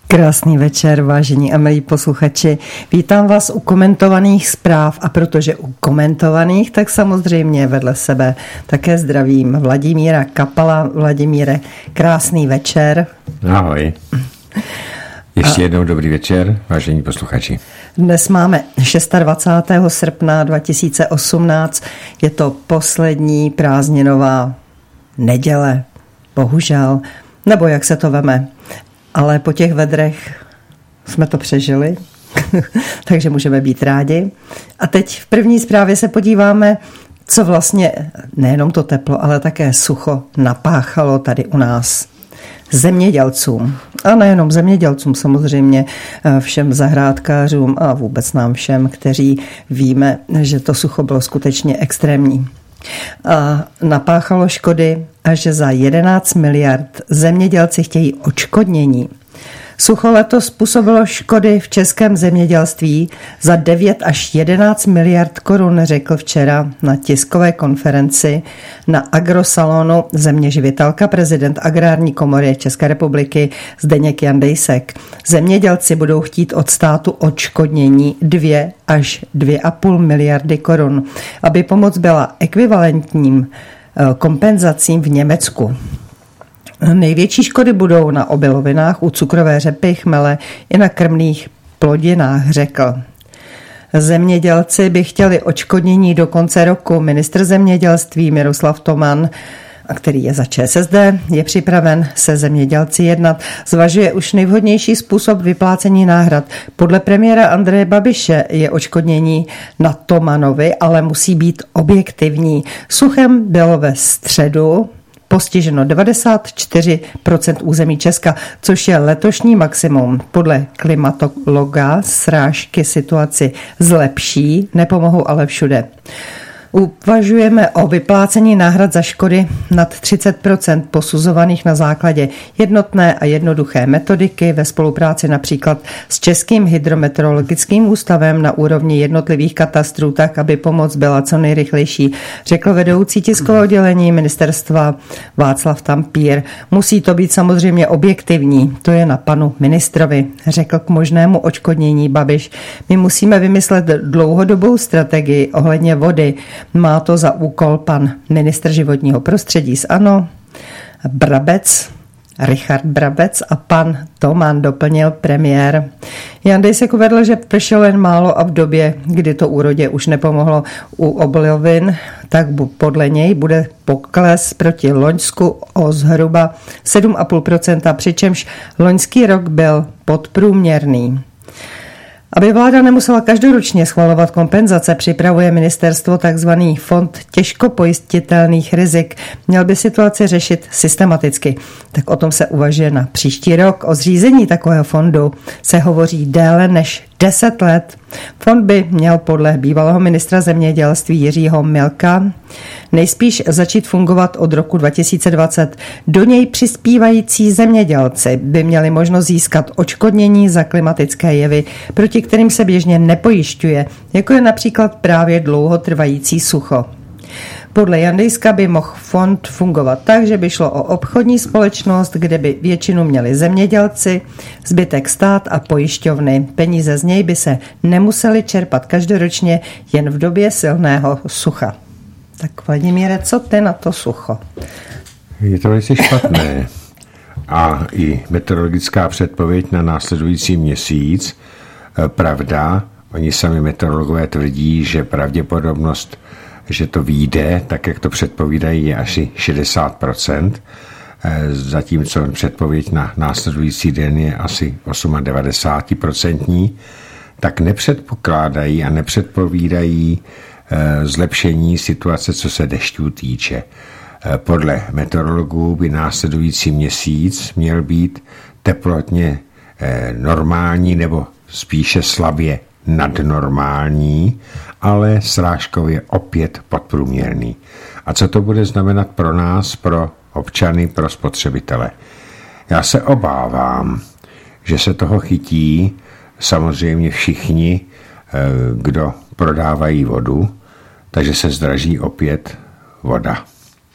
Krásný večer, vážení a milí posluchači. Vítám vás u komentovaných zpráv a protože u komentovaných, tak samozřejmě vedle sebe také zdravím Vladimíra Kapala. Vladimíre, krásný večer. Ahoj. Ještě jednou dobrý večer, vážení posluchači. Dnes máme 26. srpna 2018. Je to poslední prázdninová neděle, bohužel, nebo jak se to veme. Ale po těch vedrech jsme to přežili, takže můžeme být rádi. A teď v první zprávě se podíváme, co vlastně nejenom to teplo, ale také sucho napáchalo tady u nás zemědělcům. A nejenom zemědělcům, samozřejmě všem zahrádkářům a vůbec nám všem, kteří víme, že to sucho bylo skutečně extrémní. A napáchalo škody až za 11 miliard. Zemědělci chtějí odškodnění. Sucho letos způsobilo škody v českém zemědělství za 9 až 11 miliard korun, řekl včera na tiskové konferenci na agrosalonu zeměživitelka, prezident Agrární komory České republiky Zdeněk Jandejsek. Zemědělci budou chtít od státu odškodnění 2 až 2,5 miliardy korun, aby pomoc byla ekvivalentním kompenzacím v Německu. Největší škody budou na obilovinách, u cukrové řepy, chmele i na krmných plodinách, řekl. Zemědělci by chtěli odškodnění do konce roku. Ministr zemědělství Miroslav Toman, který je za ČSSD, je připraven se zemědělci jednat. Zvažuje už nejvhodnější způsob vyplácení náhrad. Podle premiéra Andreje Babiše je odškodnění na Tomanovi, ale musí být objektivní. Suchem bylo ve středu postiženo 94% území Česka, což je letošní maximum. Podle klimatologa srážky situaci zlepší, nepomohou ale všude. Uvažujeme o vyplácení náhrad za škody nad 30% posuzovaných na základě jednotné a jednoduché metodiky ve spolupráci například s Českým hydrometeorologickým ústavem na úrovni jednotlivých katastrů, tak aby pomoc byla co nejrychlejší, řekl vedoucí tiskového oddělení ministerstva Václav Tampír. Musí to být samozřejmě objektivní, to je na panu ministrovi, řekl k možnému odškodnění Babiš. My musíme vymyslet dlouhodobou strategii ohledně vody. Má to za úkol pan ministr životního prostředí z ANO, Richard Brabec a pan Toman, doplnil premiér. Jandejsek uvedl, že pršelo jen málo a v době, kdy to úrodě už nepomohlo u obilovin, tak podle něj bude pokles proti loňsku o zhruba 7,5%, přičemž loňský rok byl podprůměrný. Aby vláda nemusela každoročně schvalovat kompenzace, připravuje ministerstvo tzv. Fond těžko pojistitelných rizik. Měl by situaci řešit systematicky. Tak o tom se uvažuje na příští rok. O zřízení takového fondu se hovoří déle než 10 let. Fond by měl podle bývalého ministra zemědělství Jiřího Milka nejspíš začít fungovat od roku 2020. Do něj přispívající zemědělci by měli možnost získat odškodnění za klimatické jevy, proti kterým se běžně nepojišťuje, jako je například právě dlouhotrvající sucho. Podle Jandejska by mohl fond fungovat tak, že by šlo o obchodní společnost, kde by většinu měli zemědělci, zbytek stát a pojišťovny. Peníze z něj by se nemusely čerpat každoročně jen v době silného sucha. Tak Vladimíre, co ty na to sucho? Je to velice špatné. A i meteorologická předpověď na následující měsíc, pravda, oni sami meteorologové tvrdí, že pravděpodobnost, že to vyjde, tak jak to předpovídají, je asi 60%, zatímco předpověď na následující den je asi 98%, tak nepředpokládají a nepředpovídají zlepšení situace, co se dešťů týče. Podle meteorologů by následující měsíc měl být teplotně normální nebo spíše slabě nadnormální, ale srážkově opět podprůměrný. A co to bude znamenat pro nás, pro občany, pro spotřebitele? Já se obávám, že se toho chytí samozřejmě všichni, kdo prodávají vodu, takže se zdraží opět voda.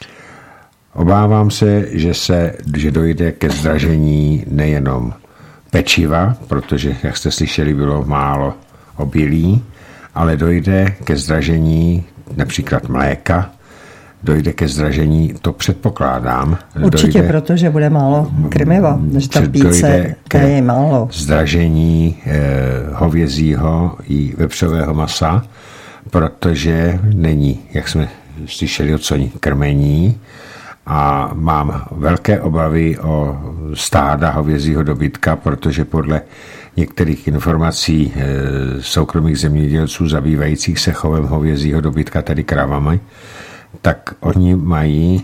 Obávám se, že dojde ke zdražení nejenom pečiva, protože, jak jste slyšeli, bylo málo obilí, ale dojde ke zdražení například mléka, dojde ke zdražení, to předpokládám. Určitě, protože bude málo krmiva, že ta píce je málo. Zdražení hovězího i vepřového masa, protože není, jak jsme slyšeli, o co krmení, a mám velké obavy o stáda hovězího dobytka, protože podle některých informací soukromých zemědělců zabývajících se chovem hovězího dobytka, tedy kravami, tak oni mají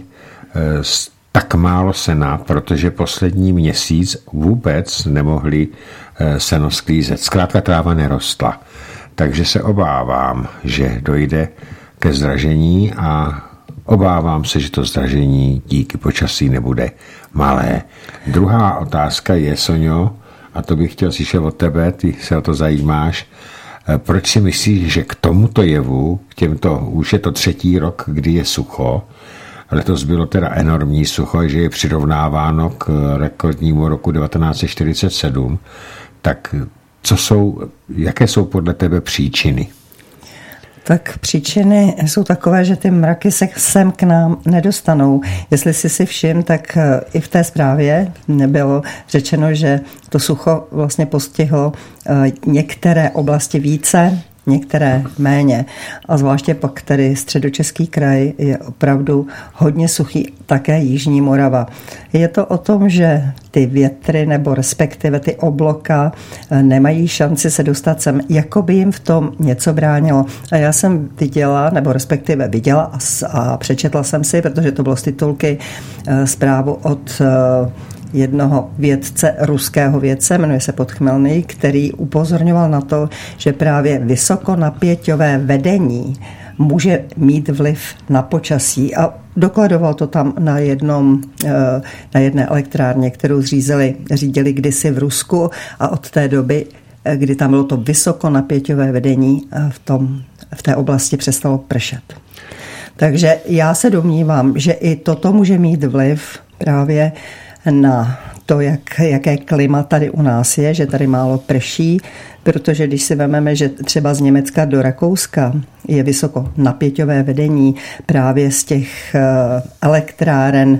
tak málo sena, protože poslední měsíc vůbec nemohli seno sklízet. Zkrátka tráva nerostla. Takže se obávám, že dojde ke zdražení a obávám se, že to zdražení díky počasí nebude malé. Druhá otázka je, Soňo, a to bych chtěl slyšet od tebe, ty se o to zajímáš, proč si myslíš, že k tomuto jevu, už je to 3. rok, kdy je sucho, letos bylo teda enormní sucho, že je přirovnáváno k rekordnímu roku 1947, tak jaké jsou podle tebe příčiny? Tak příčiny jsou takové, že ty mraky se sem k nám nedostanou. Jestli jsi si všim, tak i v té zprávě nebylo řečeno, že to sucho vlastně postihlo některé oblasti více, některé méně. A zvláště pak tedy Středočeský kraj je opravdu hodně suchý, také Jižní Morava. Je to o tom, že ty větry nebo respektive ty obloka nemají šanci se dostat sem, jako by jim v tom něco bránilo. A já jsem viděla a přečetla jsem si, protože to bylo z titulky, zprávu od jednoho vědce, ruského vědce, jmenuje se Podchmelný, který upozorňoval na to, že právě vysokonapěťové vedení může mít vliv na počasí a dokladoval to tam na jedné elektrárně, kterou řídili kdysi v Rusku a od té doby, kdy tam bylo to vysokonapěťové vedení, v té oblasti přestalo pršet. Takže já se domnívám, že i toto může mít vliv právě na to, jaké klima tady u nás je, že tady málo prší, protože když si vezmeme, že třeba z Německa do Rakouska je vysoko napěťové vedení právě z těch elektráren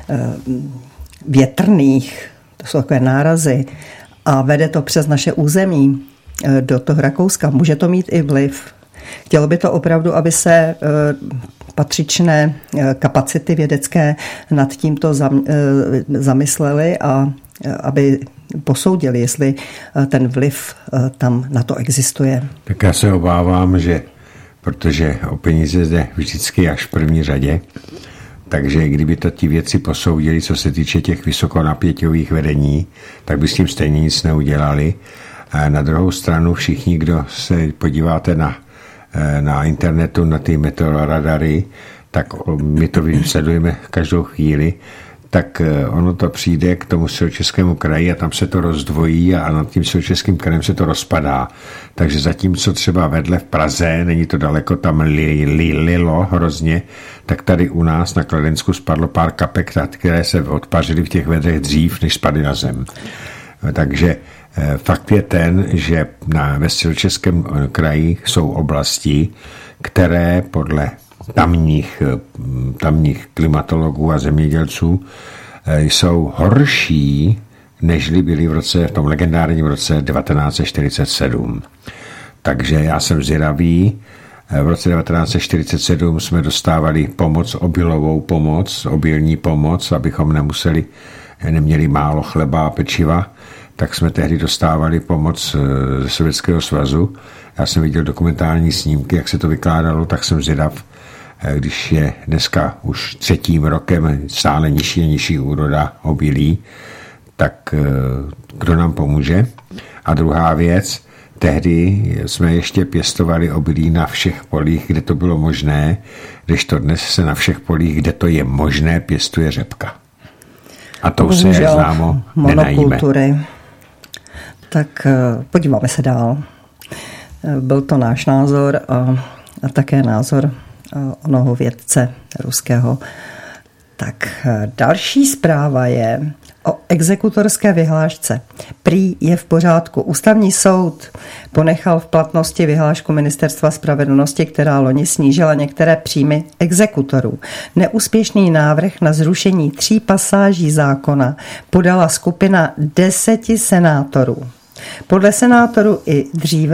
větrných, to jsou takové nárazy, a vede to přes naše území do toho Rakouska, může to mít i vliv. Chtělo by to opravdu, aby se patřičné kapacity vědecké nad tímto zamysleli a aby posoudili, jestli ten vliv tam na to existuje. Tak já se obávám, že protože o peníze jde vždycky až v první řadě, takže kdyby to ti vědci posoudili, co se týče těch vysokonapěťových vedení, tak by s tím stejně nic neudělali. A na druhou stranu všichni, kdo se podíváte na internetu, na ty meteoradary, tak my to sledujeme každou chvíli, tak ono to přijde k tomu Středočeskému kraji a tam se to rozdvojí a nad tím Středočeským krajem se to rozpadá. Takže zatímco třeba vedle v Praze, není to daleko, tam lilo hrozně, tak tady u nás na Kladensku spadlo pár kapek, které se odpařily v těch vedrech dřív, než spadly na zem. Takže fakt je ten, že ve Středočeském kraji jsou oblasti, které podle tamních klimatologů a zemědělců jsou horší, nežli byli v tom legendárním roce 1947. Takže já jsem zvědavý. V roce 1947 jsme dostávali obilní pomoc, abychom neměli málo chleba a pečiva, tak jsme tehdy dostávali pomoc ze Sovětského svazu. Já jsem viděl dokumentální snímky, jak se to vykládalo, tak jsem zvědav, když je dneska už 3. rokem stále nižší a nižší úroda obilí, tak kdo nám pomůže? A druhá věc, tehdy jsme ještě pěstovali obilí na všech polích, kde to bylo možné, kdežto dnes se na všech polích, kde to je možné, pěstuje řepka. A to se, jak známo, nenajíme. Tak podíváme se dál. Byl to náš názor a také názor onoho vědce ruského. Tak další zpráva je o exekutorské vyhlášce. Prý je v pořádku. Ústavní soud ponechal v platnosti vyhlášku Ministerstva spravedlnosti, která loni snížila některé příjmy exekutorů. Neúspěšný návrh na zrušení 3 pasáží zákona podala skupina 10 senátorů. Podle senátorů i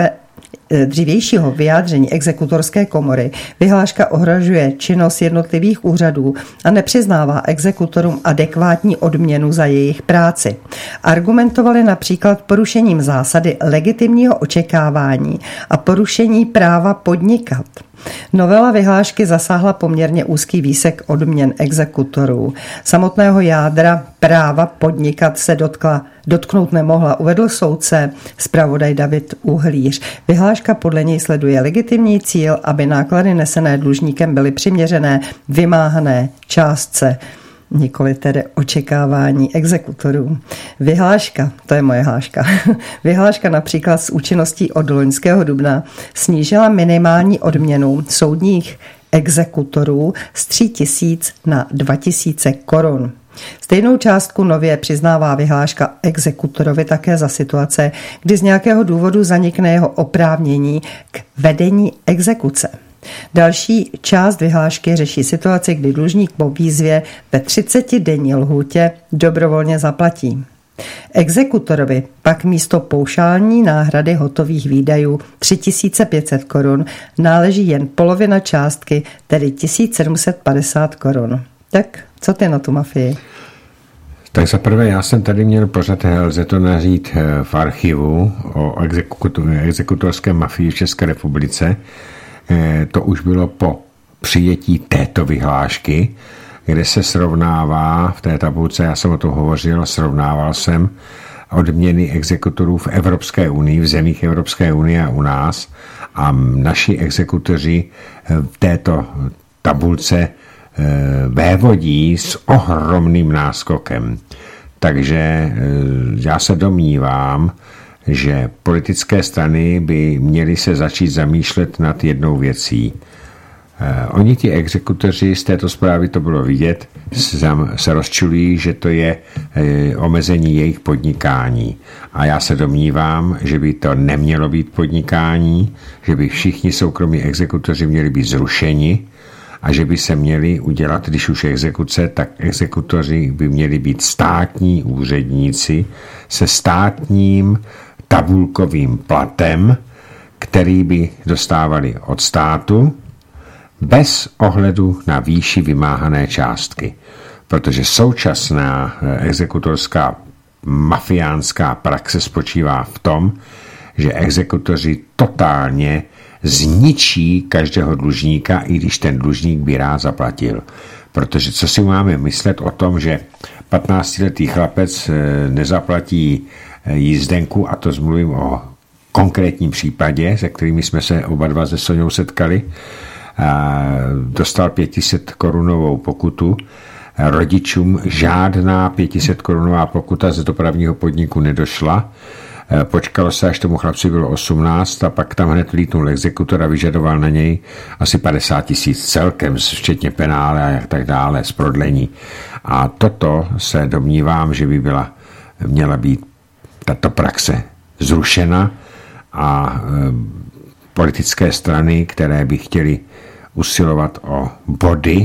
dřívějšího vyjádření exekutorské komory vyhláška ohrožuje činnost jednotlivých úřadů a nepřiznává exekutorům adekvátní odměnu za jejich práci. Argumentovali například porušením zásady legitimního očekávání a porušení práva podnikat. Novela vyhlášky zasáhla poměrně úzký výsek odměn exekutorů. Samotného jádra práva podnikat se dotknout nemohla, uvedl soudce zpravodaj David Uhlíř. Vyhláška podle něj sleduje legitimní cíl, aby náklady nesené dlužníkem byly přiměřené vymáhané částce, nikoli tedy očekávání exekutorů. Vyhláška, to je moje hláška, vyhláška například s účinností od loňského dubna snížila minimální odměnu soudních exekutorů z 3 000 na 2 000 korun. Stejnou částku nově přiznává vyhláška exekutorovi také za situace, kdy z nějakého důvodu zanikne jeho oprávnění k vedení exekuce. Další část vyhlášky řeší situaci, kdy dlužník po výzvě ve 30denní lhůtě dobrovolně zaplatí. Exekutorovi pak místo paušální náhrady hotových výdajů 3 500 korun náleží jen polovina částky, tedy 1750 korun. Tak co ty na tu mafii? Tak za prvé, já jsem tady měl pořád, lze to najít v archivu o exekutorské mafii v České republice. To už bylo po přijetí této vyhlášky, kde se srovnává v té tabulce, já jsem o tom hovořil, srovnával jsem odměny exekutorů v Evropské unii, v zemích Evropské unie a u nás, a naši exekutoři v této tabulce vévodí s ohromným náskokem. Takže já se domnívám, že politické strany by měly se začít zamýšlet nad jednou věcí. Oni, ti exekutoři, z této zprávy to bylo vidět, se rozčilují, že to je omezení jejich podnikání. A já se domnívám, že by to nemělo být podnikání, že by všichni soukromí exekutoři měli být zrušeni a že by se měli udělat, když už exekuce, tak exekutoři by měli být státní úředníci se státním tabulkovým platem, který by dostávali od státu bez ohledu na výši vymáhané částky. Protože současná exekutorská mafiánská praxe spočívá v tom, že exekutoři totálně zničí každého dlužníka, i když ten dlužník by rád zaplatil. Protože co si máme myslet o tom, že 15letý chlapec nezaplatí jízdenku, a to mluvím o konkrétním případě, se kterými jsme se oba dva se Soňou setkali, dostal 500 korunovou pokutu. Rodičům žádná 500 korunová pokuta z dopravního podniku nedošla. Počkalo se, až tomu chlapci bylo 18, a pak tam hned lítnul exekutor a vyžadoval na něj asi 50 000 celkem, včetně penále a tak dále, z prodlení. A toto se domnívám, že by měla být tato praxe zrušena a politické strany, které by chtěly usilovat o body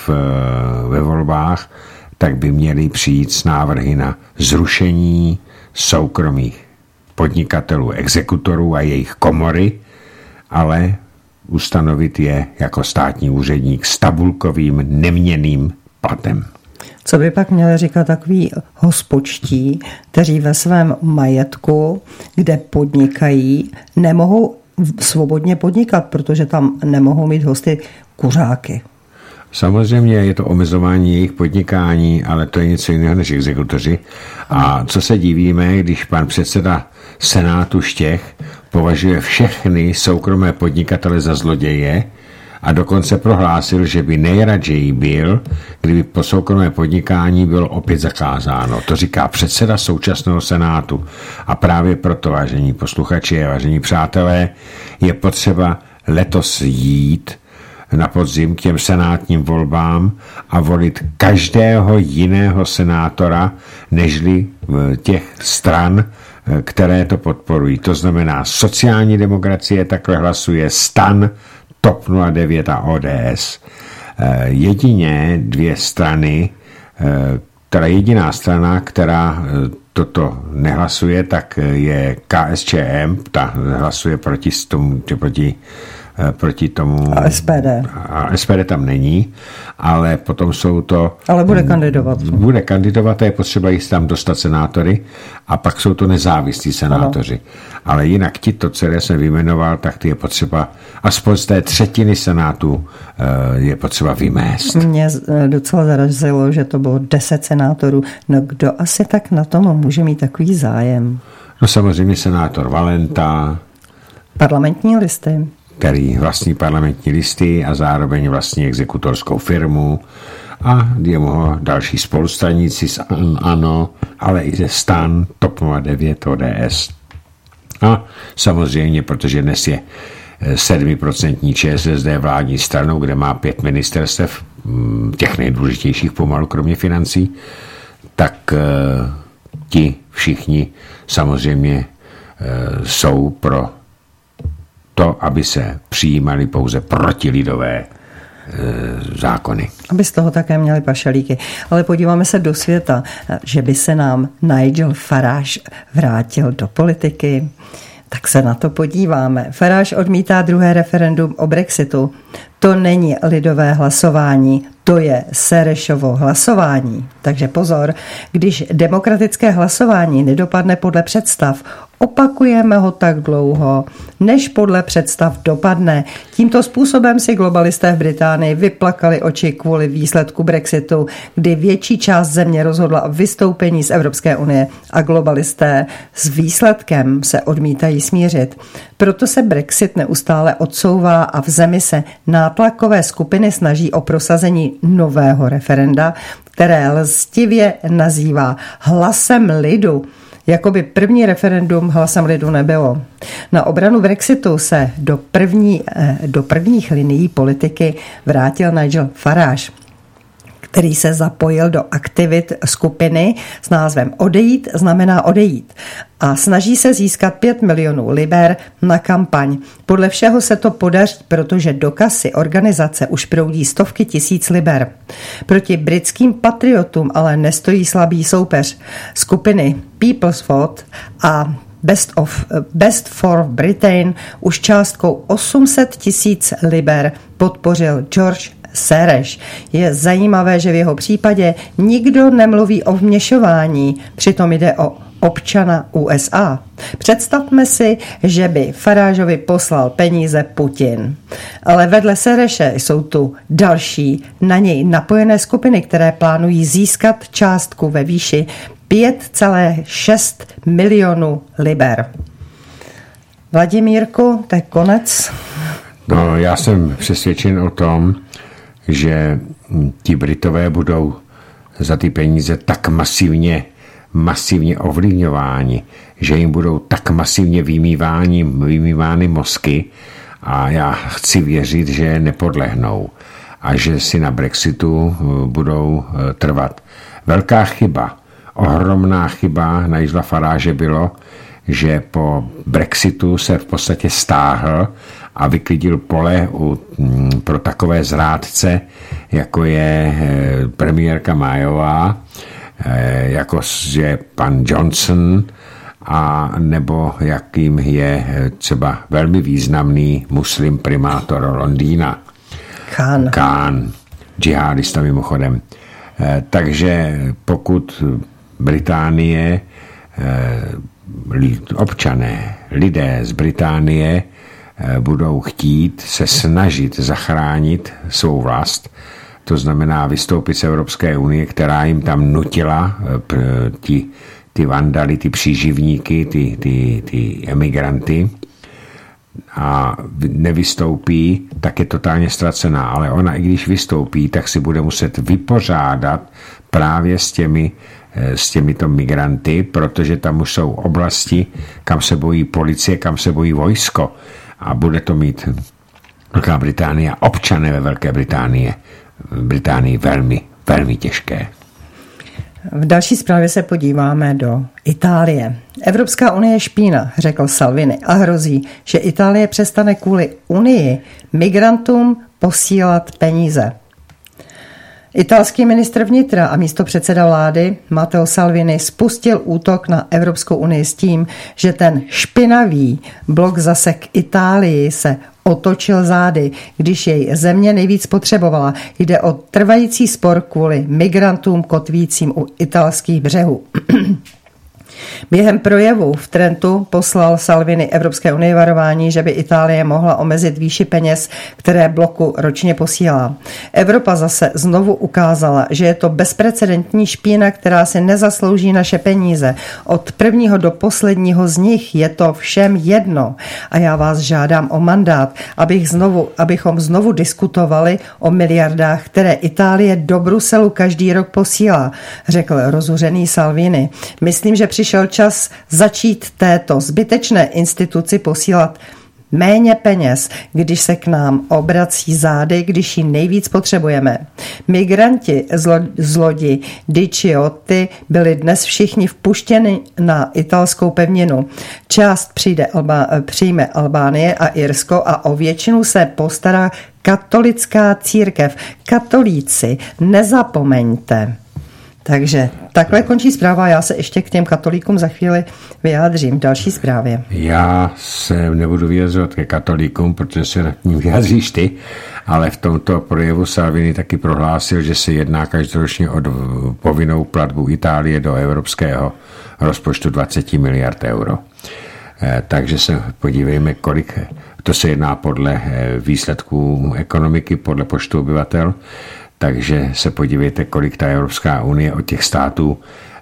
ve volbách, tak by měly přijít s návrhy na zrušení soukromých podnikatelů, exekutorů a jejich komory, ale ustanovit je jako státní úředník s tabulkovým neměnným platem. Co by pak měli říkat takový hospočtí, kteří ve svém majetku, kde podnikají, nemohou svobodně podnikat, protože tam nemohou mít hosty kuřáky? Samozřejmě je to omezování jejich podnikání, ale to je něco jiného než exekutoři. A co se divíme, když pan předseda Senátu Štěch považuje všechny soukromé podnikatele za zloděje a dokonce prohlásil, že by nejraději byl, kdyby po soukromé podnikání bylo opět zakázáno. To říká předseda současného Senátu. A právě proto, vážení posluchači a vážení přátelé, je potřeba letos jít na podzim k těm senátním volbám a volit každého jiného senátora, nežli těch stran, které to podporují. To znamená, sociální demokracie takhle hlasuje, STAN, TOP 09 a ODS. Jedině dvě strany, teda jediná strana, která toto nehlasuje, tak je KSČM, ta hlasuje proti tomu. A SPD. A SPD tam není, ale potom jsou to... Ale bude kandidovat. Bude kandidovat a je potřeba jich tam dostat senátory a pak jsou to nezávislí senátoři. Ano. Ale jinak tito, které jsem vyjmenoval, tak ty je potřeba, aspoň z té třetiny senátu je potřeba vymést. Mě docela zarazilo, že to bylo 10 senátorů. No kdo asi tak na tom může mít takový zájem? No samozřejmě senátor Valenta. Parlamentní listy. Který vlastní parlamentní listy a zároveň vlastní exekutorskou firmu a jeho další spolustraníci z ANO, ale i ze STAN, TOP 09, ODS. A samozřejmě, protože dnes je 7% ČSSD vládní stranou, kde má 5 ministerstev, těch nejdůležitějších pomalu, kromě financí, tak ti všichni samozřejmě jsou pro to, aby se přijímaly pouze protilidové zákony. Aby z toho také měli pašalíky. Ale podíváme se do světa, že by se nám Nigel Farage vrátil do politiky. Tak se na to podíváme. Farage odmítá druhé referendum o Brexitu. To není lidové hlasování, to je Serešovo hlasování. Takže pozor, když demokratické hlasování nedopadne podle představ, opakujeme ho tak dlouho, než podle představ dopadne. Tímto způsobem si globalisté v Británii vyplakali oči kvůli výsledku Brexitu, kdy větší část země rozhodla o vystoupení z Evropské unie a globalisté s výsledkem se odmítají smířit. Proto se Brexit neustále odsouvá a v zemi se nátlakové skupiny snaží o prosazení nového referenda, které lstivě nazývá hlasem lidu. Jakoby první referendum hlasem lidu nebylo. Na obranu Brexitu se do prvních linií politiky vrátil Nigel Farage, který se zapojil do aktivit skupiny s názvem Odejít znamená odejít a snaží se získat 5 milionů liber na kampaň. Podle všeho se to podaří, protože do kasy organizace už proudí stovky tisíc liber. Proti britským patriotům ale nestojí slabý soupeř. Skupiny People's Vote a Best for Britain už částkou 800 tisíc liber podpořil George Soros. Je zajímavé, že v jeho případě nikdo nemluví o vměšování, přitom jde o občana USA. Představme si, že by Farageovi poslal peníze Putin. Ale vedle Soroše jsou tu další na něj napojené skupiny, které plánují získat částku ve výši 5,6 milionů liber. Vladimírku, to je konec. No, já jsem přesvědčen o tom, že ti Britové budou za ty peníze tak masivně ovlivňováni, že jim budou tak masivně vymývány mozky a já chci věřit, že nepodlehnou a že si na Brexitu budou trvat. Velká chyba, ohromná chyba Nigela Farage bylo, že po Brexitu se v podstatě stáhl a vyklidil pole pro takové zrádce, jako je premiérka Mayová, jako je pan Johnson, a nebo jakým je třeba velmi významný muslim primátor Londýna. Khan, džihadista mimochodem. Takže pokud Británie, občané, lidé z Británie budou chtít se snažit zachránit svou vlast, to znamená vystoupit z Evropské unie, která jim tam nutila ty vandaly, ty příživníky, ty emigranty, a nevystoupí, tak je totálně ztracená. Ale ona, i když vystoupí, tak si bude muset vypořádat právě s těmito migranty, protože tam už jsou oblasti, kam se bojí policie, kam se bojí vojsko, a bude to mít Velká Británie a občané ve Velké Británii velmi, velmi těžké. V další zprávě se podíváme do Itálie. Evropská unie je špína, řekl Salvini a hrozí, že Itálie přestane kvůli unii migrantům posílat peníze. Italský ministr vnitra a místopředseda vlády Matteo Salvini spustil útok na Evropskou unii s tím, že ten špinavý blok zase k Itálii se otočil zády, když jej země nejvíc potřebovala. Jde o trvající spor kvůli migrantům kotvícím u italských břehů. Během projevu v Trentu poslal Salvini Evropské unii varování, že by Itálie mohla omezit výši peněz, které bloku ročně posílá. Evropa zase znovu ukázala, že je to bezprecedentní špína, která si nezaslouží naše peníze. Od prvního do posledního z nich je to všem jedno. A já vás žádám o mandát, abychom znovu diskutovali o miliardách, které Itálie do Bruselu každý rok posílá, řekl rozuřený Salvini. Myslím, že přišel čas začít této zbytečné instituci posílat méně peněz, když se k nám obrací zády, když ji nejvíc potřebujeme. Migranti z lodi Di Chioti byli dnes všichni vpuštěni na italskou pevninu. Část přijme Albánie a Irsko a o většinu se postará katolická církev. Katolíci, nezapomeňte. Takže takhle končí zpráva, já se ještě k těm katolíkům za chvíli vyjádřím v další zprávě. Já se nebudu vyjadřovat ke katolíkům, protože se nad ním vyjádříš ty, ale v tomto projevu Salvini taky prohlásil, že se jedná každoročně o povinnou platbu Itálie do evropského rozpočtu 20 miliard euro. Takže se podívejme, kolik to se jedná podle výsledků ekonomiky, podle počtu obyvatel. Takže se podívejte, kolik ta Evropská unie od těch států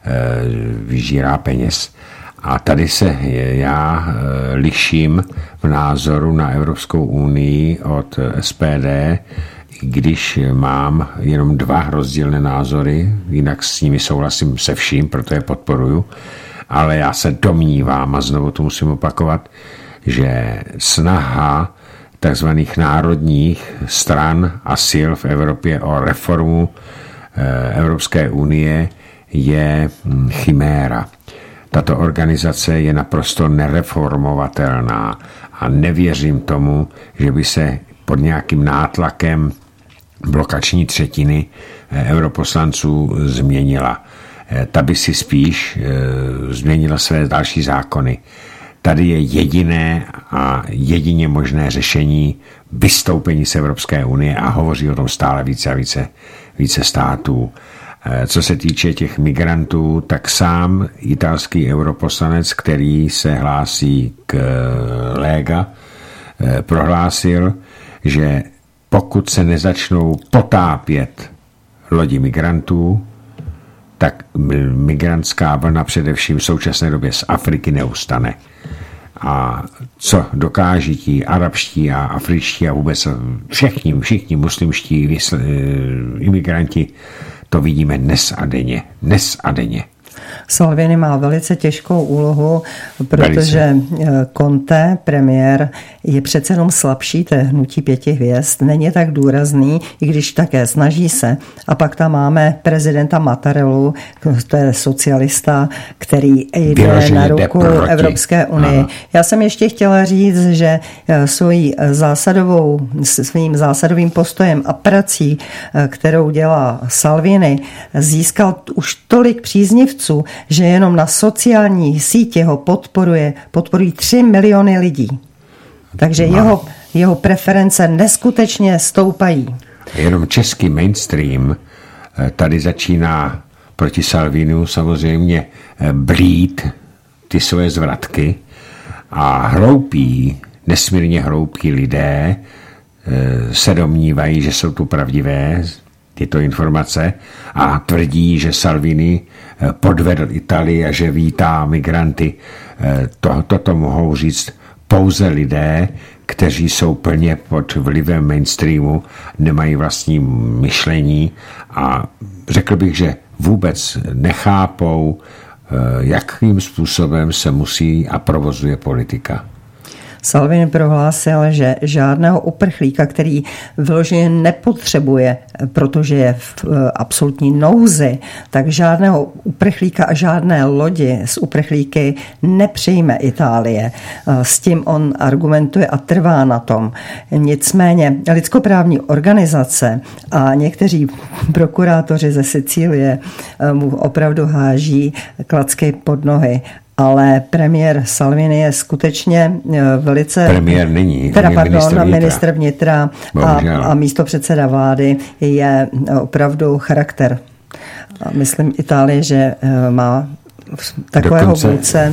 vyžírá peněz. A tady se já liším v názoru na Evropskou unii od SPD, když mám jenom dva rozdílné názory, jinak s nimi souhlasím se vším, proto je podporuju, ale já se domnívám, a znovu to musím opakovat, že snaha takzvaných národních stran a sil v Evropě o reformu Evropské unie je chiméra. Tato organizace je naprosto nereformovatelná a nevěřím tomu, že by se pod nějakým nátlakem blokační třetiny europoslanců změnila. Ta by si spíš změnila své další zákony. Tady je jediné a jedině možné řešení vystoupení z Evropské unie a hovoří o tom stále více a více států. Co se týče těch migrantů, tak sám italský europoslanec, který se hlásí k Lega, prohlásil, že pokud se nezačnou potápět lodi migrantů, tak migrantská vlna především v současné době z Afriky neustane. A co dokáží ti arabští a afričtí a vůbec všichni muslimští imigranti, to vidíme dnes a denně. Salvini má velice těžkou úlohu, protože Conte, premiér, je přece jenom slabší, to je hnutí 5 hvězd, není tak důrazný, i když také snaží se. A pak tam máme prezidenta Mattarellu, to je socialista, který jde na ruku Evropské unii. Já jsem ještě chtěla říct, že svým zásadovým postojem a prací, kterou dělá Salvini, získal už tolik příznivců, že jenom na sociální síti ho podporují 3 miliony lidí. Takže jeho preference neskutečně stoupají. Jenom český mainstream tady začíná proti Salviniu samozřejmě blít ty své zvratky a nesmírně hloupí lidé se domnívají, že jsou tu pravdivé tyto informace a tvrdí, že Salvini podvedl Itálii a že vítá migranty. Toto mohou říct pouze lidé, kteří jsou plně pod vlivem mainstreamu, nemají vlastní myšlení a řekl bych, že vůbec nechápou, jakým způsobem se musí a provozuje politika. Salvini prohlásil, že žádného uprchlíka, který vyloženě nepotřebuje, protože je v absolutní nouzi, tak žádného uprchlíka a žádné lodi s uprchlíky nepřijme Itálie. S tím on argumentuje a trvá na tom. Nicméně lidskoprávní organizace a někteří prokurátoři ze Sicílie mu opravdu háží klacky pod nohy. Ale premiér Salvini je skutečně velice... Premiér není, ministr vnitra a místopředseda vlády je opravdu charakter. A myslím Itálie, že má takového vůdce,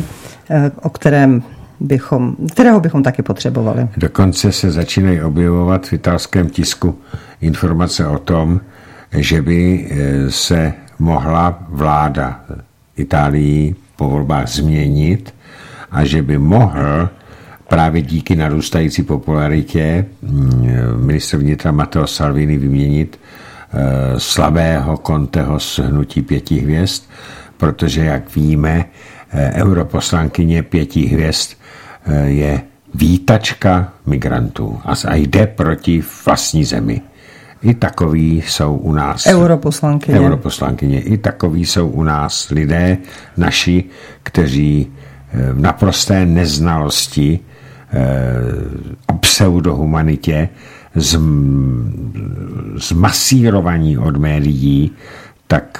kterého bychom taky potřebovali. Dokonce se začínají objevovat v italském tisku informace o tom, že by se mohla vláda Itálii po volbách změnit a že by mohl právě díky narůstající popularitě ministr vnitra Matteo Salvini vyměnit slabého Conteho z hnutí 5 hvězd, protože, jak víme, europoslankyně 5 hvězd je vítačka migrantů a jde proti vlastní zemi. I takoví jsou u nás europoslankyně. I takoví jsou u nás lidé naši, kteří v naprosté neznalosti a pseudohumanitě zmasírovaní od médií, tak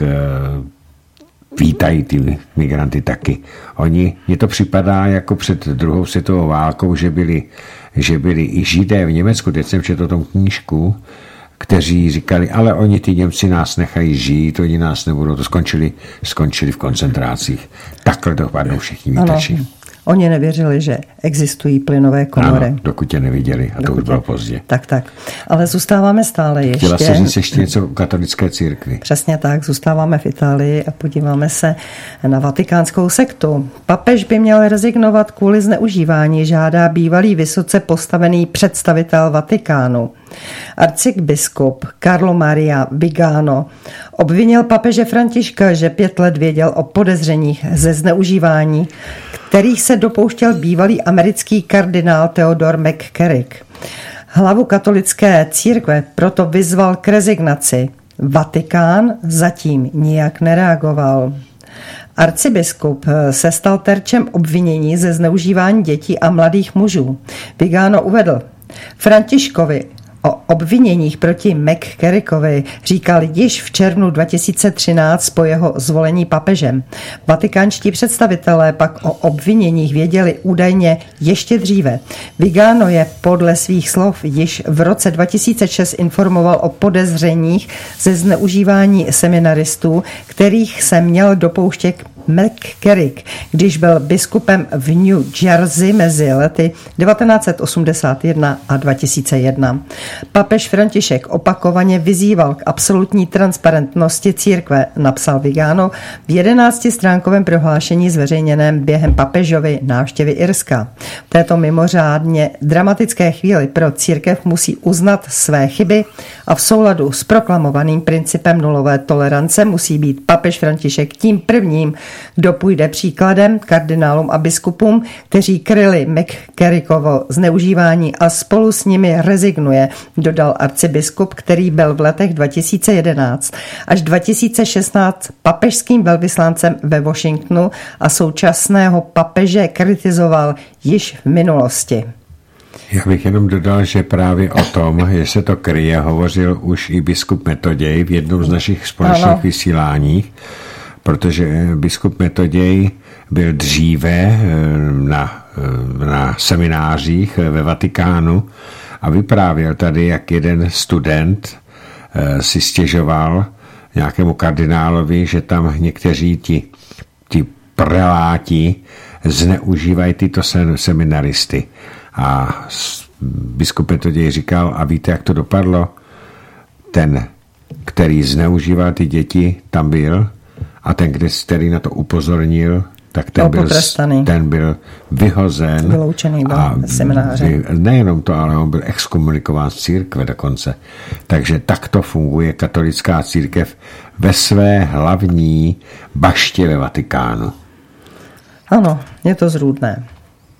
vítají ty migranty taky. Mně to připadá jako před druhou světovou válkou, že byli i Židé v Německu, teď jsem četl o tom knížku, kteří říkali, ale oni ty Němci nás nechají žít, oni nás nebudou, to skončili v koncentracích. Takhle dopadnou všichni vítači. Oni nevěřili, že existují plynové komory. Ano, dokud je neviděli a to už bylo pozdě. Tak. Ale zůstáváme stále ještě. Chtěla jsi říct ještě něco o katolické církvi. Přesně tak, zůstáváme v Itálii a podíváme se na vatikánskou sektu. Papež by měl rezignovat kvůli zneužívání, žádá bývalý vysoce postavený představitel Vatikánu. Arcibiskup Carlo Maria Vigano obvinil papeže Františka, že 5 let věděl o podezřeních ze zneužívání, kterých se dopouštěl bývalý americký kardinál Theodore McCarrick. Hlavu katolické církve proto vyzval k rezignaci. Vatikán zatím nijak nereagoval. Arcibiskup se stal terčem obvinění ze zneužívání dětí a mladých mužů. Vigano uvedl: Františkovi o obviněních proti McCarrickovi říkal již v červnu 2013 po jeho zvolení papežem. Vatikánští představitelé pak o obviněních věděli údajně ještě dříve. Vigano je podle svých slov již v roce 2006 informoval o podezřeních ze zneužívání seminaristů, kterých se měl dopouštět McCarrick, když byl biskupem v New Jersey mezi lety 1981 a 2001. Papež František opakovaně vyzýval k absolutní transparentnosti církve, napsal Vigano v 11stránkovém prohlášení zveřejněném během papežovy návštěvy Irska. V této mimořádně dramatické chvíli pro církev musí uznat své chyby a v souladu s proklamovaným principem nulové tolerance musí být papež František tím prvním, kdo půjde příkladem kardinálům a biskupům, kteří kryli McCarrickovo zneužívání a spolu s nimi rezignuje, dodal arcibiskup, který byl v letech 2011 až 2016 papežským velvyslancem ve Washingtonu a současného papeže kritizoval již v minulosti. Já bych jenom dodal, že právě o tom, že se to kryje, hovořil už i biskup Metoděj v jednom z našich společných vysílání, protože biskup Metoděj byl dříve na seminářích ve Vatikánu a vyprávěl tady, jak jeden student si stěžoval nějakému kardinálovi, že tam někteří ti preláti zneužívají tyto seminaristy. A biskup Metoděj říkal, a víte, jak to dopadlo? Ten, který zneužíval ty děti, tam byl, a ten, který na to upozornil, tak ten byl vyhozen. Vyloučený byl semináře. Nejenom to, ale on byl exkomunikován z církve dokonce. Takže takto funguje katolická církev ve své hlavní baště ve Vatikánu. Ano, je to zrůdné.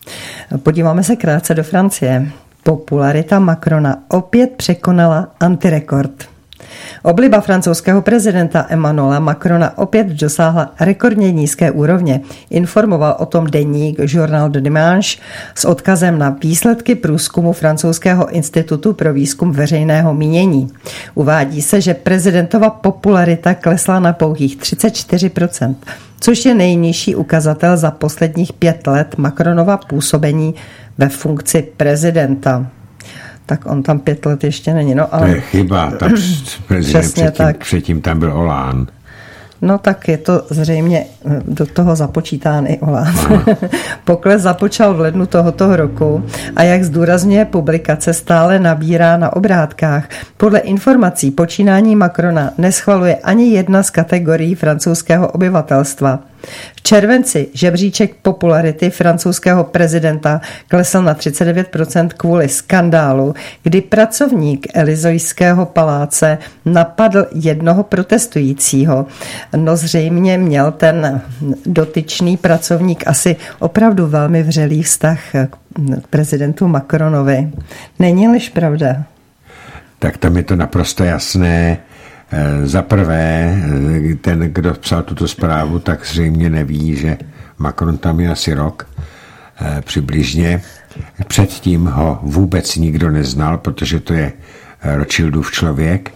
Podíváme se krátce do Francie. Popularita Macrona opět překonala antirekord. Obliba francouzského prezidenta Emmanuela Macrona opět dosáhla rekordně nízké úrovně. Informoval o tom deník Journal de Dimanche s odkazem na výsledky průzkumu francouzského institutu pro výzkum veřejného mínění. Uvádí se, že prezidentova popularita klesla na pouhých 34%, což je nejnižší ukazatel za posledních 5 let Macronova působení ve funkci prezidenta. Tak on tam 5 let ještě není. No, ale... To je chyba, tam prezident předtím tam byl Hollande. No tak je to zřejmě do toho započítán i Hollande. Pokles započal v lednu tohoto roku a jak zdůrazňuje publikace, stále nabírá na obrátkách. Podle informací počínání Macrona neschvaluje ani jedna z kategorií francouzského obyvatelstva. V červenci žebříček popularity francouzského prezidenta klesl na 39% kvůli skandálu, kdy pracovník Elizejského paláce napadl jednoho protestujícího. No zřejmě měl ten dotyčný pracovník asi opravdu velmi vřelý vztah k prezidentu Macronovi. Není-liž pravda? Tak tam je to naprosto jasné. Za prvé, ten, kdo psal tuto zprávu, tak zřejmě neví, že Macron tam je asi rok přibližně. Předtím ho vůbec nikdo neznal, protože to je Rothschildův člověk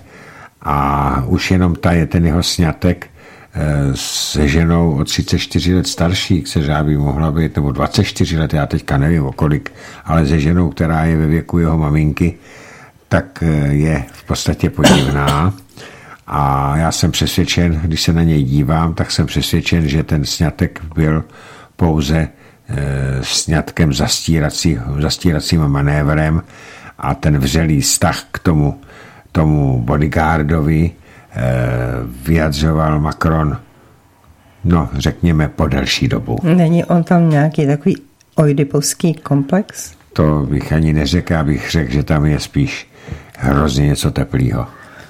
a už jenom ten jeho sňatek se ženou o 34 let starší, která by mohla být, nebo 24 let, já teďka nevím o kolik, ale se ženou, která je ve věku jeho maminky, tak je v podstatě podivná. A já jsem přesvědčen, když se na něj dívám, tak jsem přesvědčen, že ten sňatek byl pouze sňatkem zastíracím manévrem a ten vřelý vztah k tomu bodyguardovi vyjadřoval Macron, no řekněme, po delší dobu. Není on tam nějaký takový oidipovský komplex? To bych ani neřekl, abych řekl, že tam je spíš hrozně něco teplýho.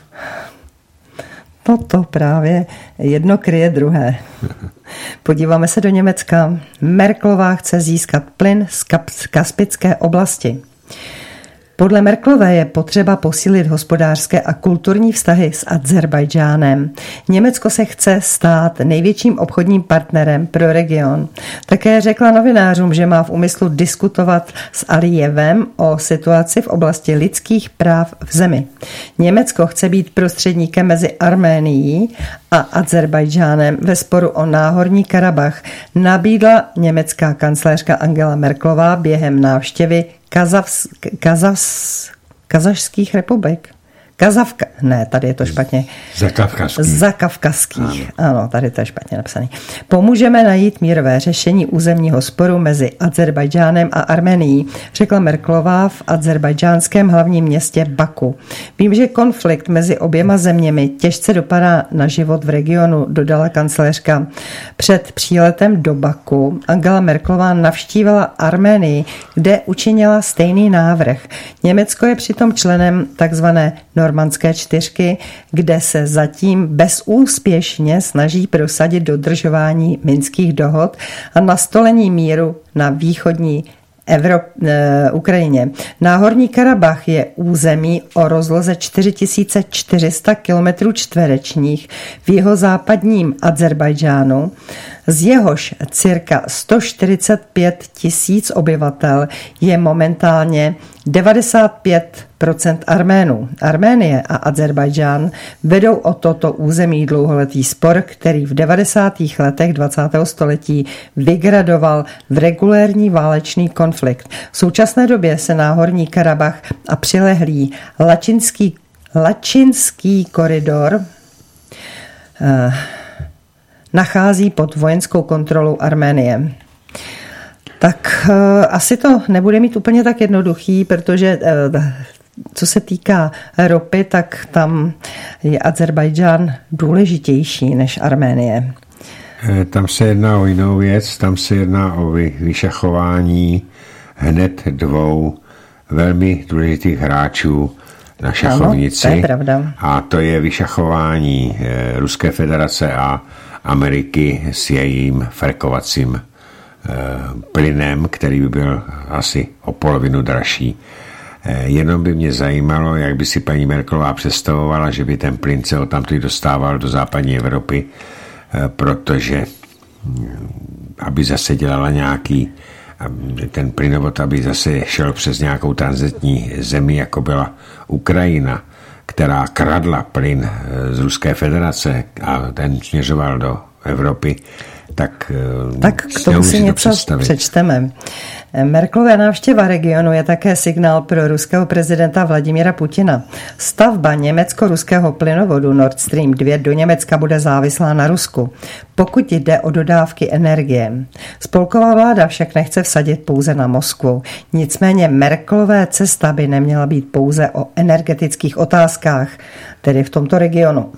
No to právě jedno kryje druhé. Podíváme se do Německa. Merkelová chce získat plyn z Kaspické oblasti. Podle Merkelové je potřeba posílit hospodářské a kulturní vztahy s Azerbajdžánem. Německo se chce stát největším obchodním partnerem pro region. Také řekla novinářům, že má v úmyslu diskutovat s Alijevem o situaci v oblasti lidských práv v zemi. Německo chce být prostředníkem mezi Arménií a Azerbajdžánem ve sporu o Náhorní Karabach, nabídla německá kancléřka Angela Merkelová během návštěvy Kazašských republik. Tady je to špatně. Zakavkazských. Ano, tady to je špatně napsané. Pomůžeme najít mírové řešení územního sporu mezi Azerbajdžánem a Arménií, řekla Merkelová v azerbajdžánském hlavním městě Baku. Vím, že konflikt mezi oběma zeměmi těžce dopadá na život v regionu, dodala kancléřka. Před příletem do Baku Angela Merkelová navštívila Arménii, kde učinila stejný návrh. Německo je přitom členem takzvané Normandské čtyřky, kde se zatím bezúspěšně snaží prosadit dodržování minských dohod a nastolení míru na východní Ukrajině. Náhorní Karabach je území o rozloze 4400 km čtverečních v jihozápadním Azerbajdžánu, z jehož cirka 145 000 obyvatel je momentálně 95% Arménů. Arménie a Azerbajdžán vedou o toto území dlouholetý spor, který v 90. letech 20. století vygradoval v regulérní válečný konflikt. V současné době se Náhorní Karabach a přilehlý Lačinský koridor nachází pod vojenskou kontrolou Arménie. Tak asi to nebude mít úplně tak jednoduchý, protože co se týká ropy, tak tam je Azerbajdžán důležitější než Arménie. Tam se jedná o jinou věc, tam se jedná o vyšachování hned 2 velmi důležitých hráčů na šachovnici. Ano, to je pravda. A to je vyšachování Ruské federace a Ameriky s jejím frkovacím plynem, který by byl asi o polovinu dražší. Jenom by mě zajímalo, jak by si paní Merkelová představovala, že by ten plyn se odtamtud dostával do západní Evropy, protože aby zase dělala nějaký ten plynovod, aby zase šel přes nějakou tranzitní zemi, jako byla Ukrajina, která kradla plyn z Ruské federace a ten směřoval do Evropy, tak k tomu si něco přečteme. Merkelova návštěva regionu je také signál pro ruského prezidenta Vladimira Putina. Stavba německo-ruského plynovodu Nord Stream 2 do Německa bude závislá na Rusku, pokud jde o dodávky energie. Spolková vláda však nechce vsadit pouze na Moskvu. Nicméně Merkelové cesta by neměla být pouze o energetických otázkách, tedy v tomto regionu.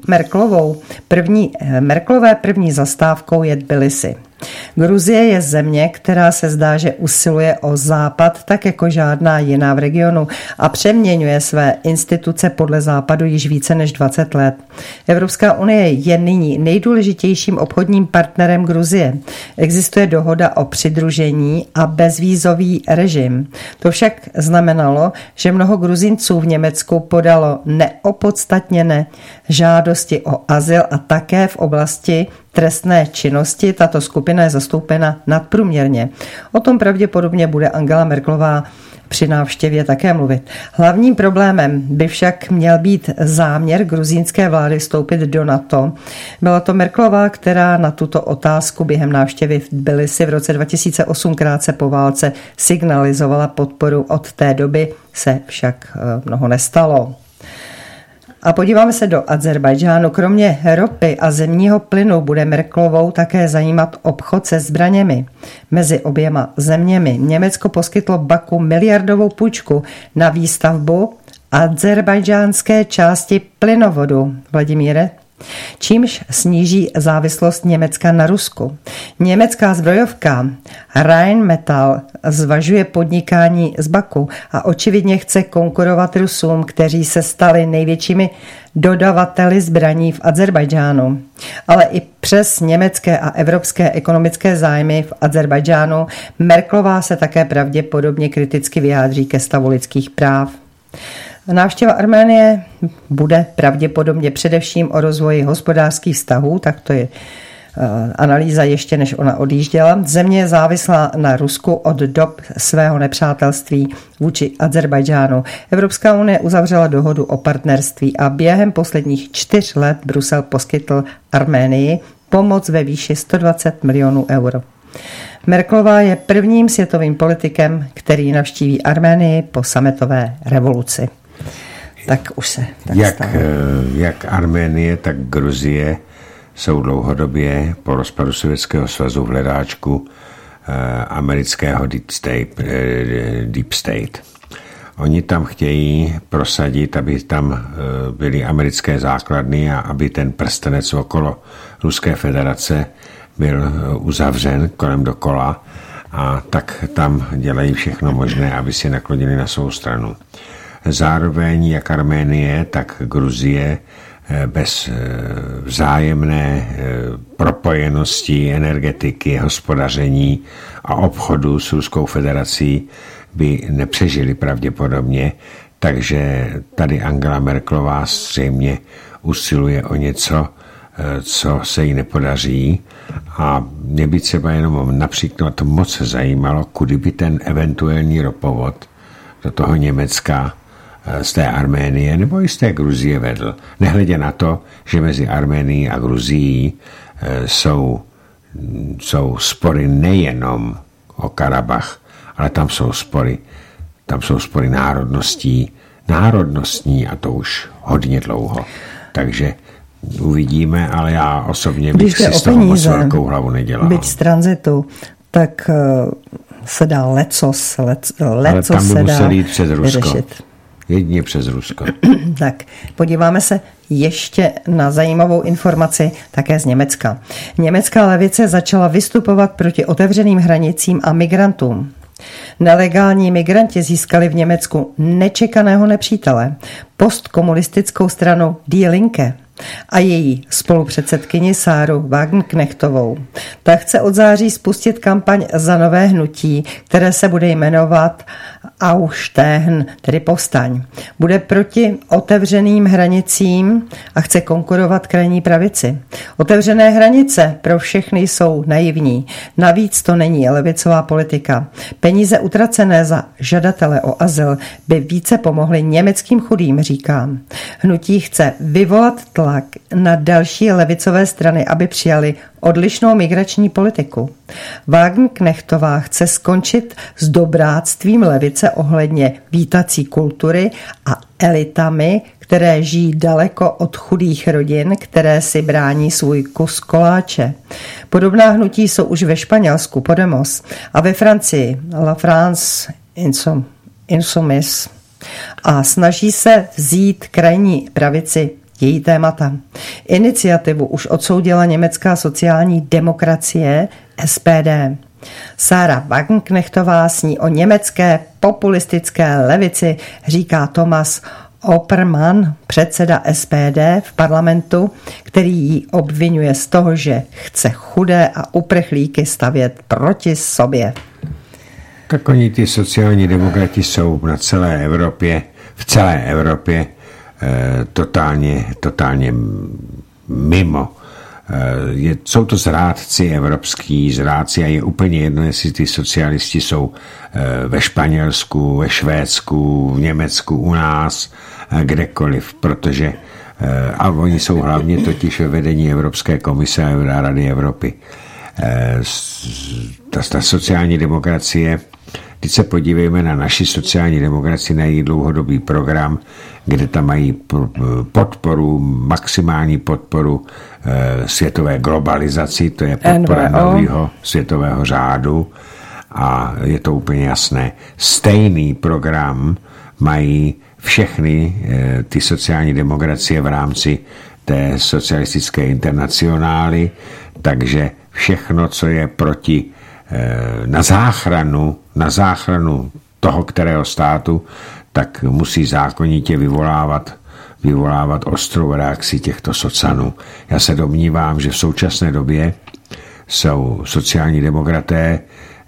Merkelové první zastávkou je Tbilisi. Gruzie je země, která se zdá, že usiluje o západ tak jako žádná jiná v regionu a přeměňuje své instituce podle západu již více než 20 let. Evropská unie je nyní nejdůležitějším obchodním partnerem Gruzie. Existuje dohoda o přidružení a bezvízový režim. To však znamenalo, že mnoho Gruzinců v Německu podalo neopodstatněné žádosti o azyl a také v oblasti trestné činnosti tato skupina je zastoupena nadprůměrně. O tom pravděpodobně bude Angela Merkelová při návštěvě také mluvit. Hlavním problémem by však měl být záměr gruzínské vlády vstoupit do NATO. Byla to Merkelová, která na tuto otázku během návštěvy v Tbilisi v roce 2008 krátce po válce signalizovala podporu. Od té doby se však mnoho nestalo. A podíváme se do Azerbajdžánu. Kromě ropy a zemního plynu bude Merkelovou také zajímat obchod se zbraněmi. Mezi oběma zeměmi Německo poskytlo Baku miliardovou půjčku na výstavbu azerbajdžánské části plynovodu. Vladimíre? Čímž sníží závislost Německa na Rusku. Německá zbrojovka Rheinmetall zvažuje podnikání z Baku a očividně chce konkurovat Rusům, kteří se stali největšími dodavateli zbraní v Azerbajdžánu. Ale i přes německé a evropské ekonomické zájmy v Azerbajdžánu Merkelová se také pravděpodobně kriticky vyjádří ke stavu lidských práv. Návštěva Arménie bude pravděpodobně především o rozvoji hospodářských vztahů, tak to je analýza ještě než ona odjížděla. Země je závislá na Rusku od dob svého nepřátelství vůči Azerbajdžánu. Evropská unie uzavřela dohodu o partnerství a během posledních 4 let Brusel poskytl Arménii pomoc ve výši 120 milionů euro. Merkelová je prvním světovým politikem, který navštíví Arménii po sametové revoluci. Tak už se tak stalo. Jak Arménie, tak Gruzie jsou dlouhodobě po rozpadu Sovětského svazu v hledáčku amerického Deep State. Oni tam chtějí prosadit, aby tam byly americké základny a aby ten prstenec okolo Ruské federace byl uzavřen kolem dokola, a tak tam dělají všechno možné, aby si naklonili na svou stranu. Zároveň jak Arménie, tak Gruzie bez vzájemné propojenosti energetiky, hospodaření a obchodu s Ruskou federací by nepřežili pravděpodobně, takže tady Angela Merkelová zřejmě usiluje o něco, co se jí nepodaří, a mě by třeba jenom například moc zajímalo, kudy by ten eventuální ropovod do toho Německa z té Arménie nebo i z té Gruzie vedl. Nehledě na to, že mezi Arménií a Gruzií jsou spory nejenom o Karabach, ale tam jsou spory národnostní, a to už hodně dlouho. Takže uvidíme, ale já osobně bych si z toho moc velkou hlavu nedělal. Byť z tranzitu, tak se dá lecos ale tam by musel jít přes Rusko. Vyřešit. Jedině přes Rusko. Tak, podíváme se ještě na zajímavou informaci také z Německa. Německá levice začala vystupovat proti otevřeným hranicím a migrantům. Nelegální migranti získali v Německu nečekaného nepřítele, postkomunistickou stranu Die Linke. a její spolupředsedkyni Sáru Wagenknechtovou. Ta chce od září spustit kampaň za nové hnutí, které se bude jmenovat Aufstehen, tedy povstaň. Bude proti otevřeným hranicím a chce konkurovat krajní pravici. Otevřené hranice pro všechny jsou naivní. Navíc to není levicová politika. Peníze utracené za žadatele o azyl by více pomohly německým chudým, říkám. Hnutí chce vyvolat tlak na další levicové strany, aby přijali odlišnou migrační politiku. Wagenknechtová chce skončit s dobráctvím levice ohledně vítací kultury a elitami, které žijí daleko od chudých rodin, které si brání svůj kus koláče. Podobná hnutí jsou už ve Španělsku Podemos a ve Francii La France Insoumise a snaží se vzít krajní pravici její témata. Iniciativu už odsoudila německá sociální demokracie SPD. Sára Wagenknechtová sní o německé populistické levici, říká Thomas Oppermann, předseda SPD v parlamentu, který ji obvinuje z toho, že chce chudé a uprchlíky stavět proti sobě. Tak oni ty sociální demokrati jsou na celé Evropě, v celé Evropě totálně mimo. Jsou to zrádci evropský, zrádci a je úplně jedno, jestli ty socialisti jsou ve Španělsku, ve Švédsku, v Německu, u nás, kdekoliv, protože a oni jsou hlavně totiž ve vedení Evropské komise a Rady Evropy. Ta sociální demokracie, když se podívejme na naši sociální demokracii, na její dlouhodobý program, kde tam mají podporu, maximální podporu světové globalizaci, to je podpora nového světového řádu a je to úplně jasné. Stejný program mají všechny ty sociální demokracie v rámci té socialistické internacionály, takže všechno, co je proti na záchranu toho, kterého státu, tak musí zákonitě vyvolávat ostrou reakci těchto socanů. Já se domnívám, že v současné době jsou sociální demokraté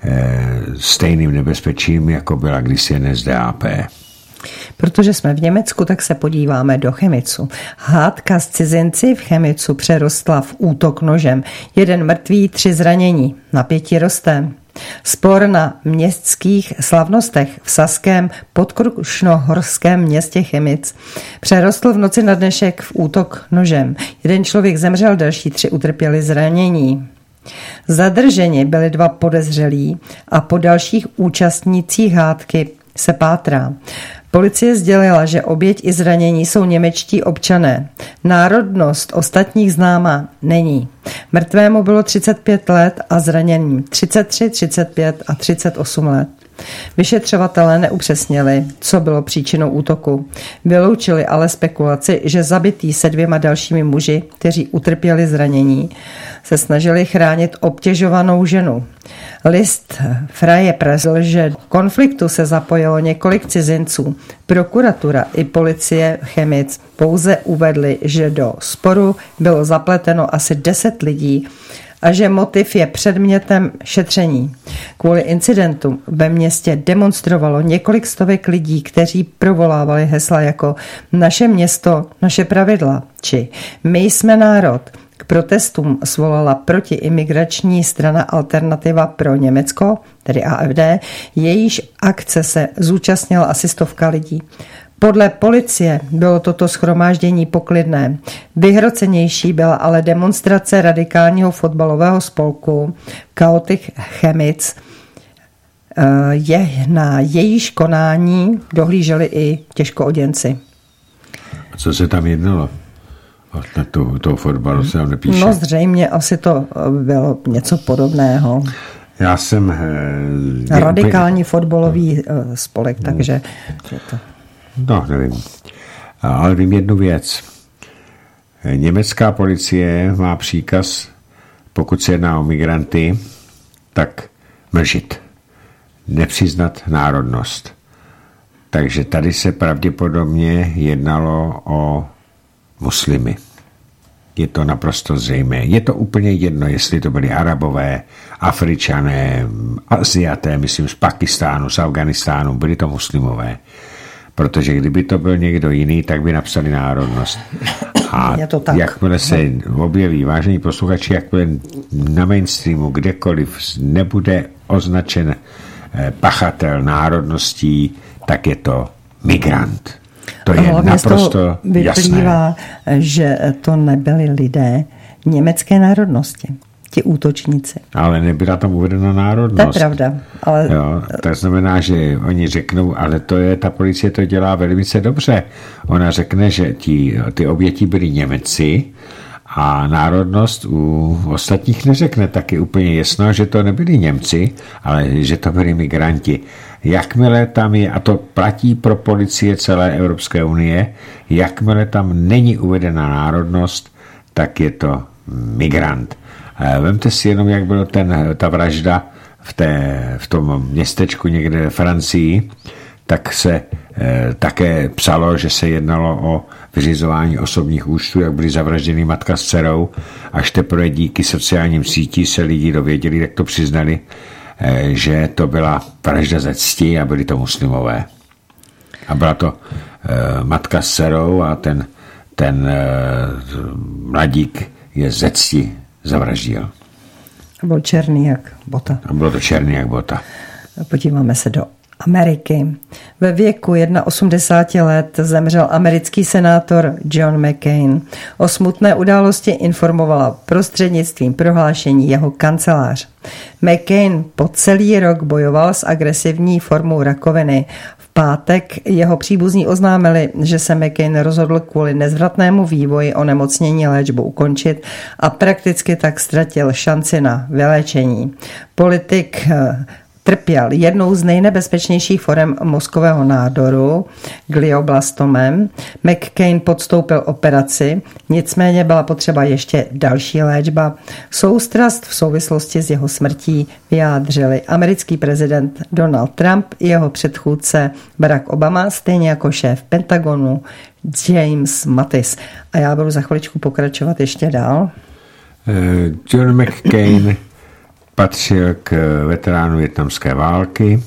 stejným nebezpečím, jako byla kdysi NSDAP. Protože jsme v Německu, tak se podíváme do Chemicu. Hádka s cizinci v Chemicu přerostla v útok nožem. 1 mrtvý, 3 zranění. Napětí roste. Spor na městských slavnostech v saském podkrušnohorském městě Chemic přerostl v noci na dnešek v útok nožem. 1 člověk zemřel, další 3 utrpěli zranění. Zadrženi byli 2 podezřelí a po dalších účastnících hádky se pátrá. Policie sdělila, že oběť i zranění jsou němečtí občané. Národnost ostatních známa není. Mrtvému bylo 35 let a zraněným 33, 35 a 38 let. Vyšetřovatelé neupřesnili, co bylo příčinou útoku. Vyloučili ale spekulaci, že zabitý se 2 dalšími muži, kteří utrpěli zranění, se snažili chránit obtěžovanou ženu. List Freie Presse, že v konfliktu se zapojilo několik cizinců. Prokuratura i policie Chemic pouze uvedli, že do sporu bylo zapleteno asi 10 lidí a že motiv je předmětem šetření. Kvůli incidentu ve městě demonstrovalo několik stovek lidí, kteří provolávali hesla jako naše město, naše pravidla, či my jsme národ. K protestům svolala protiimigrační strana Alternativa pro Německo, tedy AfD, jejíž akce se zúčastnila asi 100 lidí. Podle policie bylo toto shromáždění poklidné. Vyhrocenější byla ale demonstrace radikálního fotbalového spolku Chaotic Chemic. Na jejíž konání dohlíželi i těžkooděnci. A co se tam jednalo? Na toho fotbalu se tam nepíše. No zřejmě asi to bylo něco podobného. Já jsem... radikální fotbalový spolek, takže... No, nevím. Ale vím jednu věc. Německá policie má příkaz, pokud se jedná o migranty, tak mlžit. Nepřiznat národnost. Takže tady se pravděpodobně jednalo o muslimy. Je to naprosto zřejmé. Je to úplně jedno, jestli to byli Arabové, Afričané, Aziaté, myslím z Pakistánu, z Afganistánu, byli to muslimové. Protože kdyby to byl někdo jiný, tak by napsali národnost. A jakmile se objeví, vážení posluchači, jakmile na mainstreamu kdekoliv nebude označen pachatel národností, tak je to migrant. To je naprosto vyplývá, že to nebyli lidé německé národnosti, ti útočníci. Ale nebyla tam uvedena národnost. To je pravda. Ale... Jo, to znamená, že oni řeknou, ale ta policie to dělá velice dobře. Ona řekne, že ty oběti byli Němci a národnost u ostatních neřekne. Taky úplně jasno, že to nebyli Němci, ale že to byli migranti. Jakmile tam je, a to platí pro policie celé Evropské unie, jakmile tam není uvedena národnost, tak je to migrant. Vemte si jenom, jak byla ta vražda v tom městečku někde ve Francii, tak se také psalo, že se jednalo o vyřizování osobních účtů, jak byly zavražděny matka s dcerou, až teprve díky sociálním sítím se lidi dověděli, jak to přiznali, že to byla vražda ze cti a byli to muslimové. A byla to matka s dcerou a ten mladík je ze cti zavraždil. Byl černý jak bota. A bylo to černý jak bota. Podíváme se do Ameriky. Ve věku 81 let zemřel americký senátor John McCain. O smutné události informovala prostřednictvím prohlášení jeho kancelář. McCain po celý rok bojoval s agresivní formou rakoviny. V pátek jeho příbuzní oznámili, že se McCain rozhodl kvůli nezvratnému vývoji onemocnění léčbu ukončit a prakticky tak ztratil šanci na vyléčení. Politik trpěl jednou z nejnebezpečnějších forem mozkového nádoru, glioblastomem. McCain podstoupil operaci, nicméně byla potřeba ještě další léčba. Soustrast v souvislosti s jeho smrtí vyjádřili americký prezident Donald Trump i jeho předchůdce Barack Obama, stejně jako šéf Pentagonu James Mattis. A já budu za chviličku pokračovat ještě dál. John McCain patřil k veteránu vietnamské války,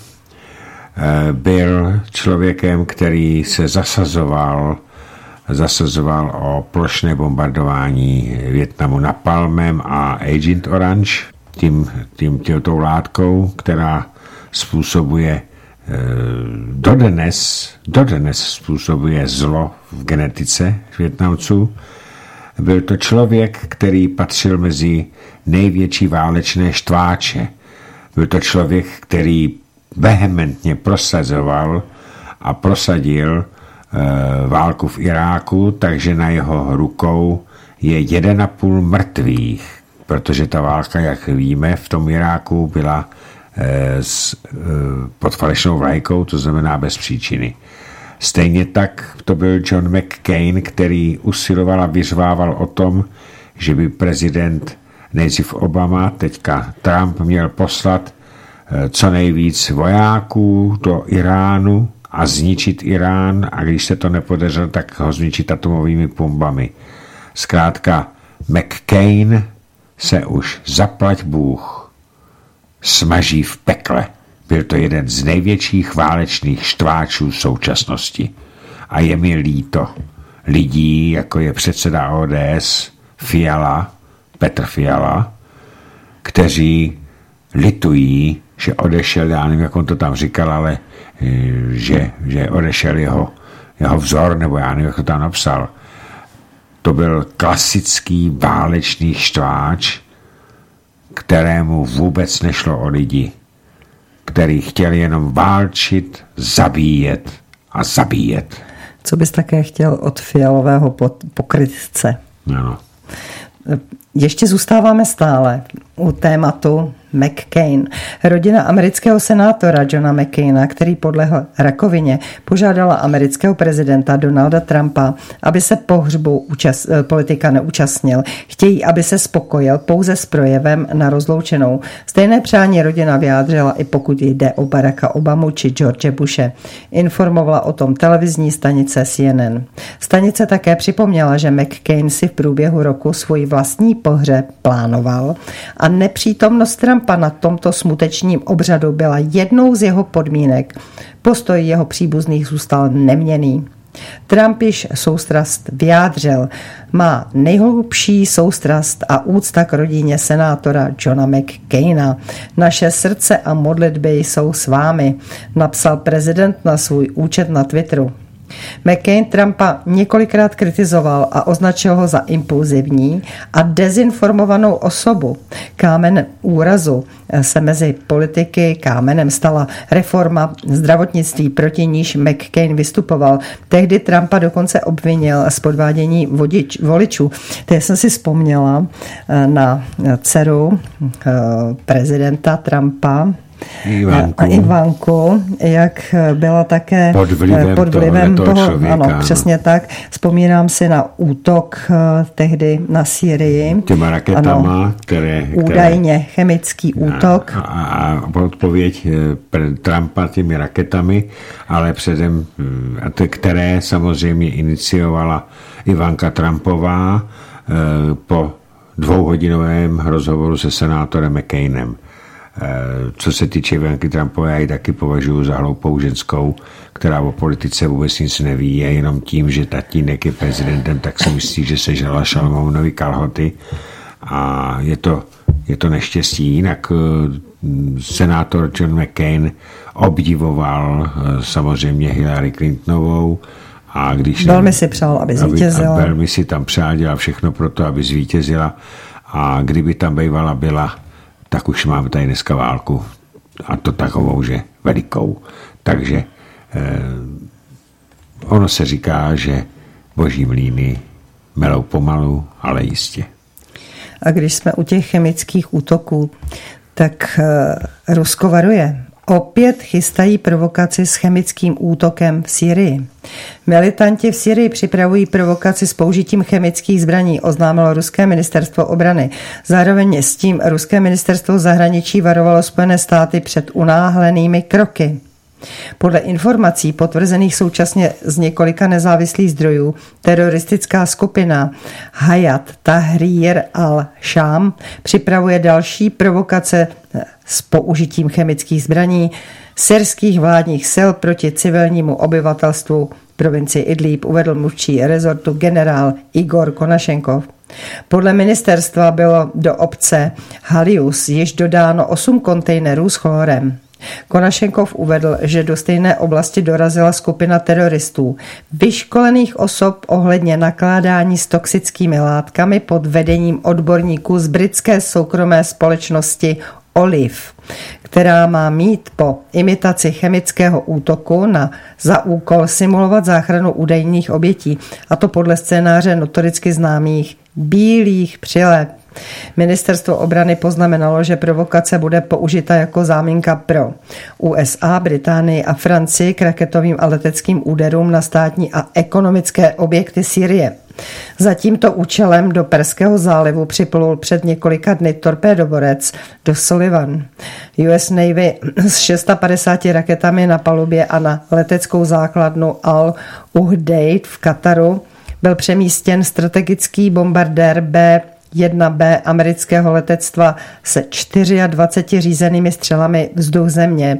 byl člověkem, který se zasazoval o plošné bombardování Vietnamu napalmem a Agent Orange, tou látkou, která způsobuje dodnes způsobuje zlo v genetice Vietnamců. Byl to člověk, který patřil mezi největší válečné štváče. Byl to člověk, který vehementně prosazoval a prosadil válku v Iráku, takže na jeho rukou je 1,5 mrtvých, protože ta válka, jak víme, v tom Iráku byla pod falešnou vlajkou, to znamená bez příčiny. Stejně tak to byl John McCain, který usiloval a vyřvával o tom, že by prezident nejdřív Obama, teďka Trump, měl poslat co nejvíc vojáků do Iránu a zničit Irán, a když se to nepodařilo, tak ho zničit atomovými bombami. Zkrátka, McCain se už zaplať Bůh smaží v pekle. Byl to jeden z největších válečných štváčů současnosti. A je mi líto lidí, jako je předseda ODS Petr Fiala, kteří litují, že odešel, já nevím, jak on to tam říkal, ale že odešel jeho vzor, nebo já nevím, jak to tam napsal. To byl klasický válečný štváč, kterému vůbec nešlo o lidi, který chtěl jenom válčit, zabíjet a zabíjet. Co bys také chtěl od Fialového pokrytce? Ano. Ještě zůstáváme stále u tématu McCain. Rodina amerického senátora Johna McCaina, který podlehl rakovině, požádala amerického prezidenta Donalda Trumpa, aby se pohřbu politika neúčastnil. Chtějí, aby se spokojil pouze s projevem na rozloučenou. Stejné přání rodina vyjádřila i pokud jde o Baracka Obamu či George Bushe. Informovala o tom televizní stanice CNN. Stanice také připomněla, že McCain si v průběhu roku svůj vlastní pohřeb plánoval a nepřítomnost Trumpa na tomto smutečním obřadu byla jednou z jeho podmínek. Postoj jeho příbuzných zůstal neměnný. Trump již soustrast vyjádřil. Má nejhlubší soustrast a úcta k rodině senátora Johna McCaina. Naše srdce a modlitby jsou s vámi, napsal prezident na svůj účet na Twitteru. McCain Trumpa několikrát kritizoval a označil ho za impulzivní a dezinformovanou osobu. Kámen úrazu se mezi politiky kámenem stala reforma zdravotnictví, proti níž McCain vystupoval. Tehdy Trumpa dokonce obvinil z podvádění voličů. Teď jsem si vzpomněla na dceru prezidenta Trumpa, Ivanku, jak byla také pod vlivem toho ano, přesně tak. Vzpomínám si na útok tehdy na Sýrii. Těma raketama, které údajně chemický útok. A odpověď Trumpa těmi raketami, ale předem, které samozřejmě iniciovala Ivanka Trumpová po 2hodinovém rozhovoru se senátorem McCainem. Co se týče Ivanky Trumpové, já ji taky považuji za hloupou ženskou, která o politice vůbec nic neví a jenom tím, že tatínek je prezidentem, tak si myslí, že sežrala Šalmounovi kalhoty a je to neštěstí. Jinak senátor John McCain obdivoval samozřejmě Hillary Clintonovou a když velmi si přál, aby zvítězila. Velmi si tam přál, dělal všechno pro to, aby zvítězila a kdyby tam bývala byla, tak už máme tady dneska válku a to takovou, že velikou. Takže ono se říká, že boží mlýny melou pomalu, ale jistě. A když jsme u těch chemických útoků, tak Rusko varuje. Opět chystají provokaci s chemickým útokem v Sýrii. Militanti v Sýrii připravují provokaci s použitím chemických zbraní, oznámilo ruské ministerstvo obrany. Zároveň s tím ruské ministerstvo zahraničí varovalo Spojené státy před unáhlenými kroky. Podle informací potvrzených současně z několika nezávislých zdrojů teroristická skupina Hayat Tahrir al-Sham připravuje další provokace s použitím chemických zbraní syrských vládních sil proti civilnímu obyvatelstvu provincii Idlib, uvedl mluvčí rezortu generál Igor Konašenkov. Podle ministerstva bylo do obce Halius již dodáno 8 kontejnerů s chlorem. Konašenkov uvedl, že do stejné oblasti dorazila skupina teroristů, vyškolených osob ohledně nakládání s toxickými látkami pod vedením odborníků z britské soukromé společnosti Olive, která má mít po imitaci chemického útoku za úkol simulovat záchranu údajných obětí, a to podle scénáře notoricky známých bílých přileb. Ministerstvo obrany poznamenalo, že provokace bude použita jako záminka pro USA, Británii a Francii k raketovým a leteckým úderům na státní a ekonomické objekty Sýrie. Za tímto účelem do Perského zálivu připlul před několika dny torpédoborec do Sullivan. US Navy s 650 raketami na palubě a na leteckou základnu Al-Udeid v Kataru byl přemístěn strategický bombardér B-1B amerického letectva se 24 řízenými střelami vzduch země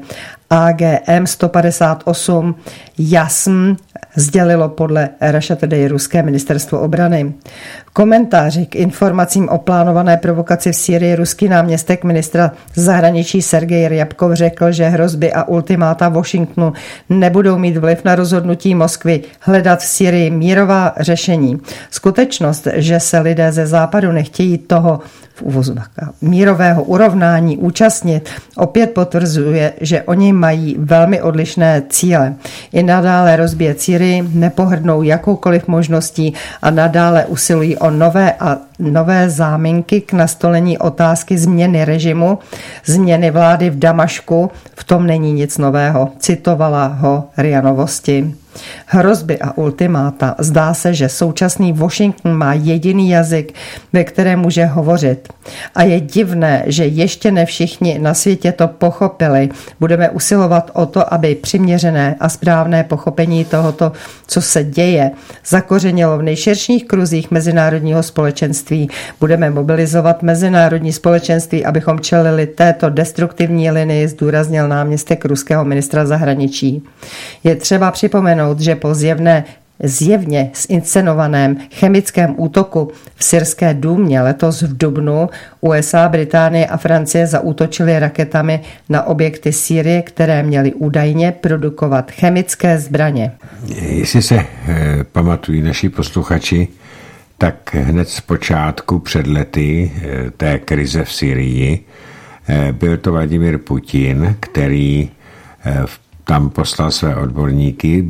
AGM-158 JASM, sdělilo podle Russia Today ruské ministerstvo obrany. V komentáři k informacím o plánované provokaci v Sýrii ruský náměstek ministra zahraničí Sergej Ryabkov řekl, že hrozby a ultimáta Washingtonu nebudou mít vliv na rozhodnutí Moskvy hledat v Sýrii mírová řešení. Skutečnost, že se lidé ze západu nechtějí toho v uvozovkách mírového urovnání účastnit, opět potvrzuje, že oni mají velmi odlišné cíle. I nadále rozbíjet Sýrii, nepohrdnou jakoukoliv možností a nadále usilují o nové záminky k nastolení otázky změny režimu, změny vlády v Damašku. V tom není nic nového, citovala ho RIA Novosti. Hrozby a ultimáta. Zdá se, že současný Washington má jediný jazyk, ve kterém může hovořit. A je divné, že ještě ne všichni na světě to pochopili. Budeme usilovat o to, aby přiměřené a správné pochopení tohoto, co se děje, zakořenilo v nejširších kruzích mezinárodního společenství. Budeme mobilizovat mezinárodní společenství, abychom čelili této destruktivní linii, zdůraznil náměstek ruského ministra zahraničí. Je třeba připomenout, že po zjevně zinscenovaném chemickém útoku v syrské Důmě letos v dubnu USA, Británie a Francie zaútočily raketami na objekty Sýrie, které měly údajně produkovat chemické zbraně. Jestli se pamatují naši posluchači, tak hned z počátku před lety té krize v Syrii byl to Vladimír Putin, který tam poslal své odborníky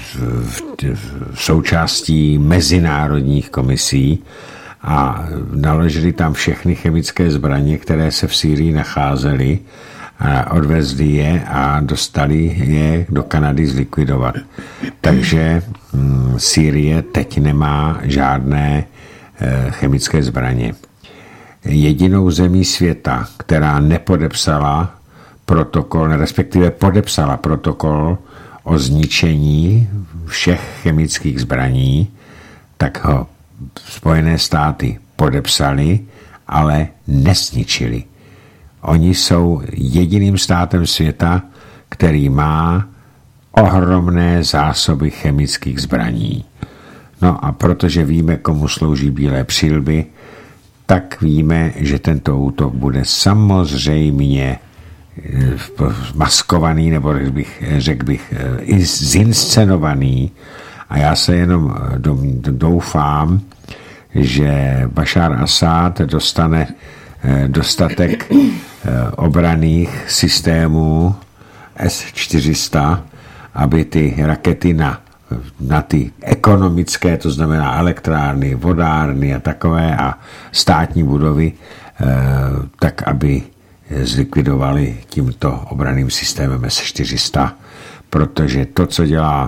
v součástí mezinárodních komisí a naložili tam všechny chemické zbraně, které se v Sýrii nacházely, a odvezli je a dostali je do Kanady zlikvidovat. Takže Sýrie teď nemá žádné chemické zbraně. Jedinou zemí světa, která nepodepsala protokol, respektive podepsala protokol o zničení všech chemických zbraní, tak ho Spojené státy podepsali, ale nezničili. Oni jsou jediným státem světa, který má ohromné zásoby chemických zbraní. No a protože víme, komu slouží bílé přilby, tak víme, že tento útok bude samozřejmě maskovaný, nebo řekl bych zinscenovaný, a já se jenom doufám, že Bašár Asad dostane dostatek obranných systémů S-400, aby ty rakety na ty ekonomické, to znamená elektrárny, vodárny a takové a státní budovy, tak aby zlikvidovali tímto obranným systémem S-400, protože to, co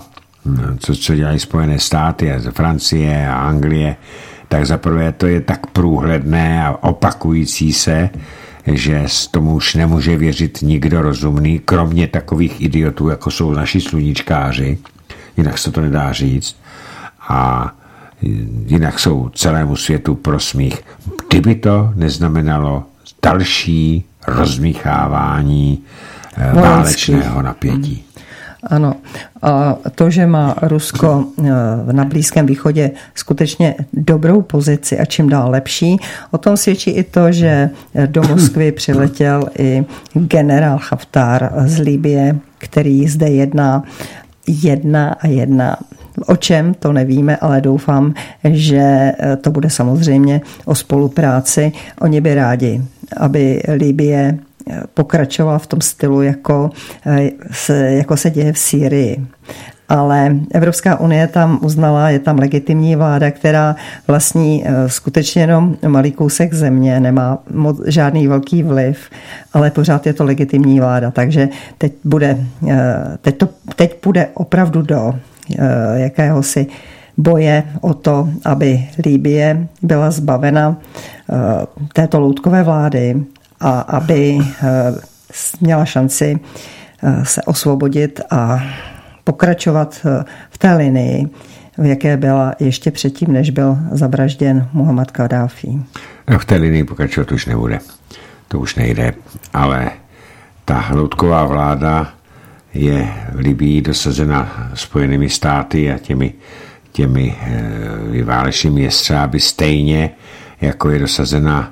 dělají Spojené státy a Francie a Anglie, tak zaprvé to je tak průhledné a opakující se, že tomu už nemůže věřit nikdo rozumný, kromě takových idiotů, jako jsou naši sluníčkáři, jinak se to nedá říct, a jinak jsou celému světu pro smích. Kdyby to neznamenalo další rozmíchávání válečného napětí. Ano, a to, že má Rusko na Blízkém východě skutečně dobrou pozici a čím dál lepší, o tom svědčí i to, že do Moskvy přiletěl i generál Haftar z Libye, který zde jedná. O čem, to nevíme, ale doufám, že to bude samozřejmě o spolupráci. Oni by rádi, aby Libye pokračoval v tom stylu, jako se děje v Sýrii. Ale Evropská unie tam uznala, je tam legitimní vláda, která vlastní skutečně jenom malý kousek země, nemá žádný velký vliv, ale pořád je to legitimní vláda. Takže teď půjde opravdu do jakéhosi boje o to, aby Libye byla zbavena této loutkové vlády a aby měla šanci se osvobodit a pokračovat v té linii, v jaké byla ještě předtím, než byl zavražděn Muammar Kaddáfí. V té linii pokračovat už nebude. To už nejde, ale ta loutková vláda je v Libyi dosazena Spojenými státy a těmi válečnými jestřáby stejně, jako je dosazena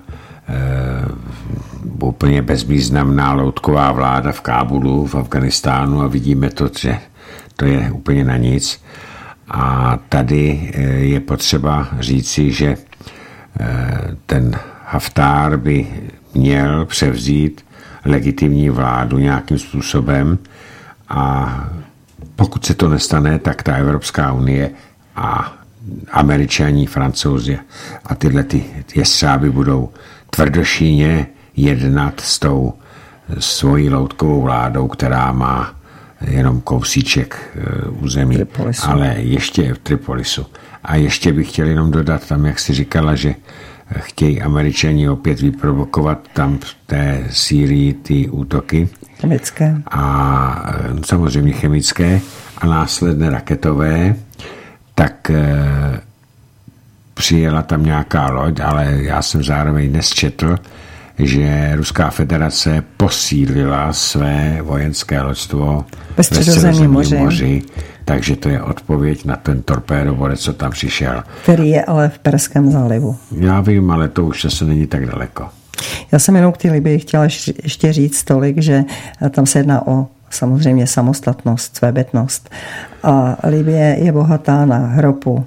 úplně bezvýznamná loutková vláda v Kábulu, v Afghánistánu, a vidíme to, že to je úplně na nic. A tady je potřeba říci, že ten Haftar by měl převzít legitimní vládu nějakým způsobem a pokud se to nestane, tak ta Evropská unie a Američani, Francouzi a tyhle jestřáby budou tvrdošíně jednat s tou svojí loutkovou vládou, která má jenom kousíček území, Tripolisu. ale ještě v Tripolisu. A ještě bych chtěl jenom dodat tam, jak jsi říkala, že chtějí Američani opět vyprovokovat tam v té Sýrii ty útoky. Chemické. A samozřejmě chemické a následné raketové, tak přijela tam nějaká loď, ale já jsem zároveň dnes četl, že Ruská federace posílila své vojenské loďstvo ve Středozemním moři. Takže to je odpověď na ten torpédovodec, co tam přišel. Který je ale v Perském zálivu. Já vím, ale to už zase není tak daleko. Já jsem jenom k té Libii chtěla ještě říct tolik, že tam se jedná o samozřejmě samostatnost, svébytnost. A Libye je bohatá na ropu.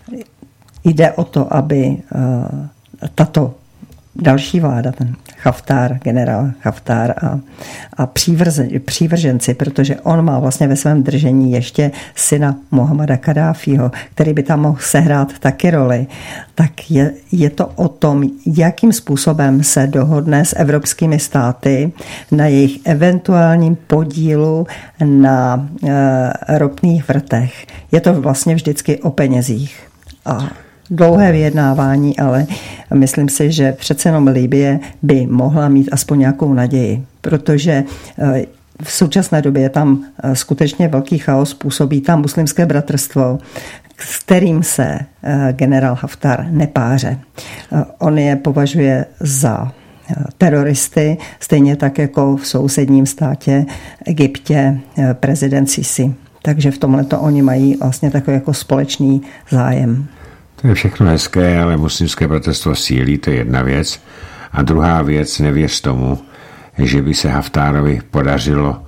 Jde o to, aby tato další vláda, ten Haftar, generál Haftar a přívrženci, protože on má vlastně ve svém držení ještě syna Mohamada Kaddáfího, který by tam mohl sehrát taky roli, tak je to o tom, jakým způsobem se dohodne s evropskými státy na jejich eventuálním podílu na ropných vrtech. Je to vlastně vždycky o penězích. A dlouhé vyjednávání, ale myslím si, že přece jenom Libye by mohla mít aspoň nějakou naději, protože v současné době je tam skutečně velký chaos, působí tam muslimské bratrstvo, s kterým se generál Haftar nepáře. On je považuje za teroristy, stejně tak jako v sousedním státě Egyptě prezident Sisi. Takže v tomhleto oni mají vlastně takový jako společný zájem. To je všechno hezké, ale muslimské bratrstvo sílí, to je jedna věc. A druhá věc, nevěř tomu, že by se Haftárovi podařilo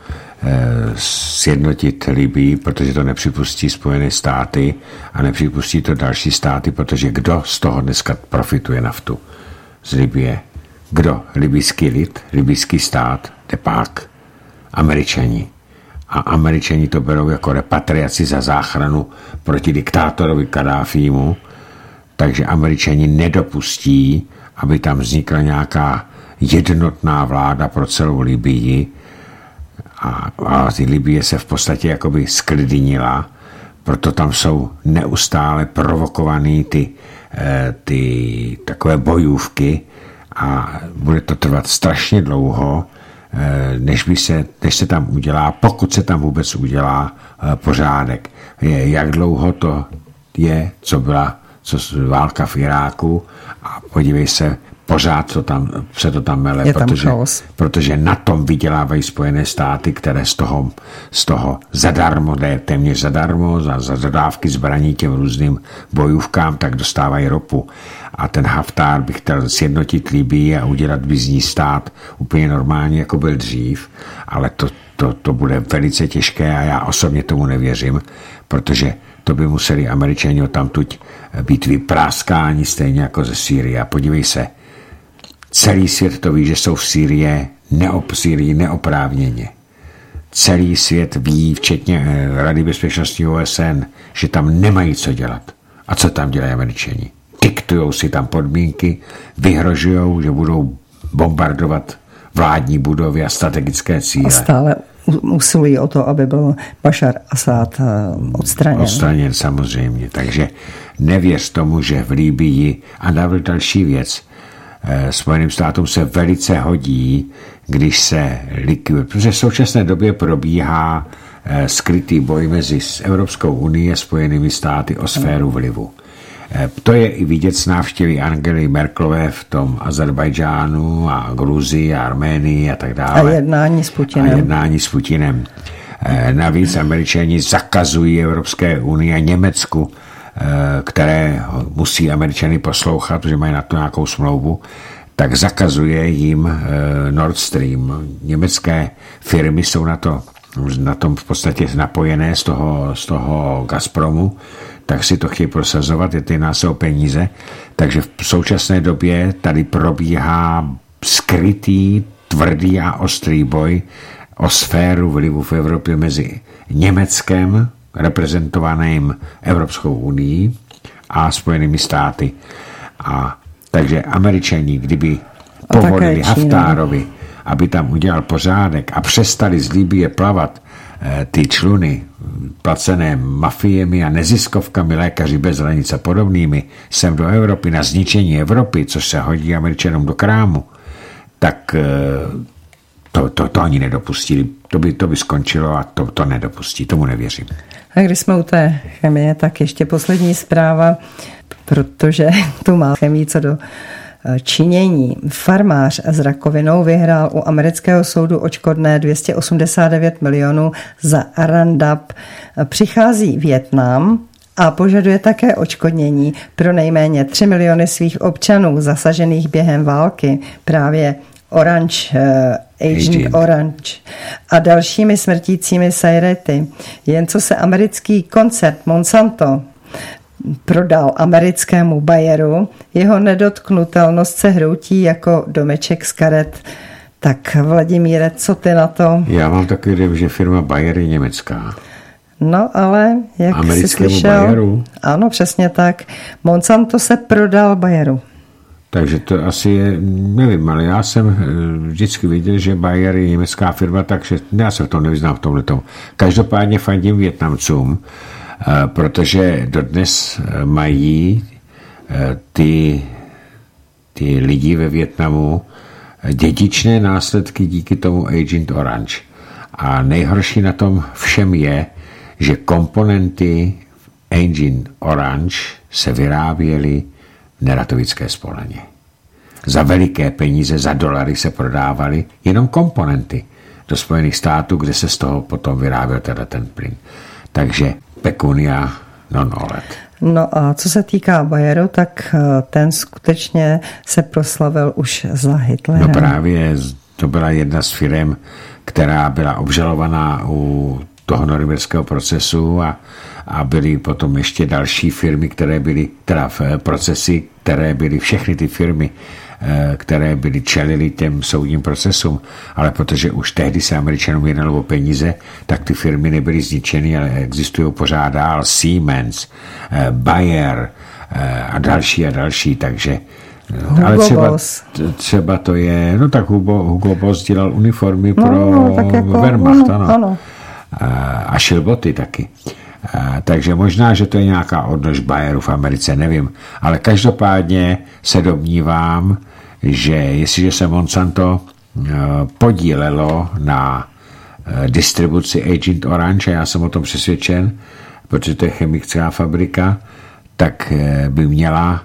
sjednotit Libii, protože to nepřipustí Spojené státy a nepřipustí to další státy, protože kdo z toho dneska profituje naftu z Libie? Kdo? Libijský lid, libijský stát, tepák, Američani. A Američani to berou jako repatriaci za záchranu proti diktátorovi Kaddáfímu, takže Američani nedopustí, aby tam vznikla nějaká jednotná vláda pro celou Libii a Libie se v podstatě jakoby sklidnila, proto tam jsou neustále provokované ty takové bojůvky a bude to trvat strašně dlouho, než se tam udělá, pokud se tam vůbec udělá pořádek. Jak dlouho to je, co válka v Iráku a podívej se, pořád se to tam mele, protože na tom vydělávají Spojené státy, které z toho zadarmo, téměř zadarmo, za dodávky zbraní těm různým bojůvkám, tak dostávají ropu. A ten Haftar by chtěl sjednotit Libii a udělat by z ní stát úplně normálně, jako byl dřív, ale to bude velice těžké a já osobně tomu nevěřím, protože to by museli Američani odtamtud být vypráskáni stejně jako ze Sýrie. A podívej se, celý svět to ví, že jsou v Sýrii neoprávněně. Celý svět ví, včetně Rady bezpečnosti OSN, že tam nemají co dělat. A co tam dělají Američani? Diktujou si tam podmínky, vyhrožujou, že budou bombardovat vládní budovy a strategické cíle. A stále usilují o to, aby byl Bašar Asad odstraněn. Odstraněn samozřejmě. Takže nevěř tomu, že v Libii a další věc, Spojeným státům se velice hodí, když se likviduje, protože v současné době probíhá skrytý boj mezi Evropskou unii a Spojenými státy o sféru vlivu. To je i vidět z návštěvy Angely Merkelové v tom Azerbajdžánu a Gruzii a Arménii a tak dále. A jednání s Putinem. Navíc Američani zakazují Evropské unii a Německu, které musí Američany poslouchat, protože mají na to nějakou smlouvu, tak zakazuje jim Nord Stream. Německé firmy jsou na tom v podstatě napojené z toho Gazpromu, tak si to chtějí prosazovat, jedná se o peníze. Takže v současné době tady probíhá skrytý, tvrdý a ostrý boj o sféru vlivu v Evropě mezi Německem, reprezentovaným Evropskou unii, a Spojenými státy. A takže Američani, kdyby povolili Haftárovi, aby tam udělal pořádek a přestali z Libye plavat ty čluny placené mafiemi a neziskovkami, lékaři bez hranic a podobnými sem do Evropy na zničení Evropy, což se hodí Američanům do krámu, tak to ani nedopustili. To by skončilo a to nedopustí. Tomu nevěřím. A když jsme u té chemie, tak ještě poslední zpráva, protože tu má chemii co do činění. Farmář s rakovinou vyhrál u amerického soudu odškodné 289 milionů za Roundup. Přichází Vietnam a požaduje také odškodnění pro nejméně 3 miliony svých občanů zasažených během války právě Agent Orange a dalšími smrtícími sajrety. Jen co se americký koncern Monsanto prodal americkému Bayeru, jeho nedotknutelnost se hroutí jako domeček z karet. Tak Vladimíre, co ty na to? Já mám takový dojem, že firma Bayer je německá. No ale, jak jsi slyšel, Bayeru? Ano, přesně tak. Monsanto se prodal Bayeru. Takže to asi je, nevím, ale já jsem vždycky viděl, že Bayer je německá firma, takže já se v tom nevyznám v tomhletom. Každopádně fandím Vietnamcům, protože dodnes mají ty lidi ve Vietnamu dědičné následky díky tomu Agent Orange. A nejhorší na tom všem je, že komponenty Agent Orange se vyráběly v Neratovické Spoleně. Za veliké peníze, za dolary se prodávaly jenom komponenty do Spojených států, kde se z toho potom vyráběl ten plyn. Takže pecunia non olet. No a co se týká Bayeru, tak ten skutečně se proslavil už za Hitlera. No právě to byla jedna z firem, která byla obžalovaná u toho norimberského procesu a byly potom ještě další firmy, které byly, teda procesy, které byly všechny ty firmy, které byly čelily těm soudním procesům, ale protože už tehdy se Američanům jednalo o peníze, tak ty firmy nebyly zničeny, ale existují pořád dál Siemens, Bayer a další, takže ale třeba to je, no tak Hugo Boss dělal uniformy pro Wehrmacht, ano. A šil boty taky. Takže možná, že to je nějaká odnož Bayeru v Americe, nevím. Ale každopádně se domnívám, že jestliže se Monsanto podílelo na distribuci Agent Orange, a já jsem o tom přesvědčen, protože to je chemická fabrika, tak by měla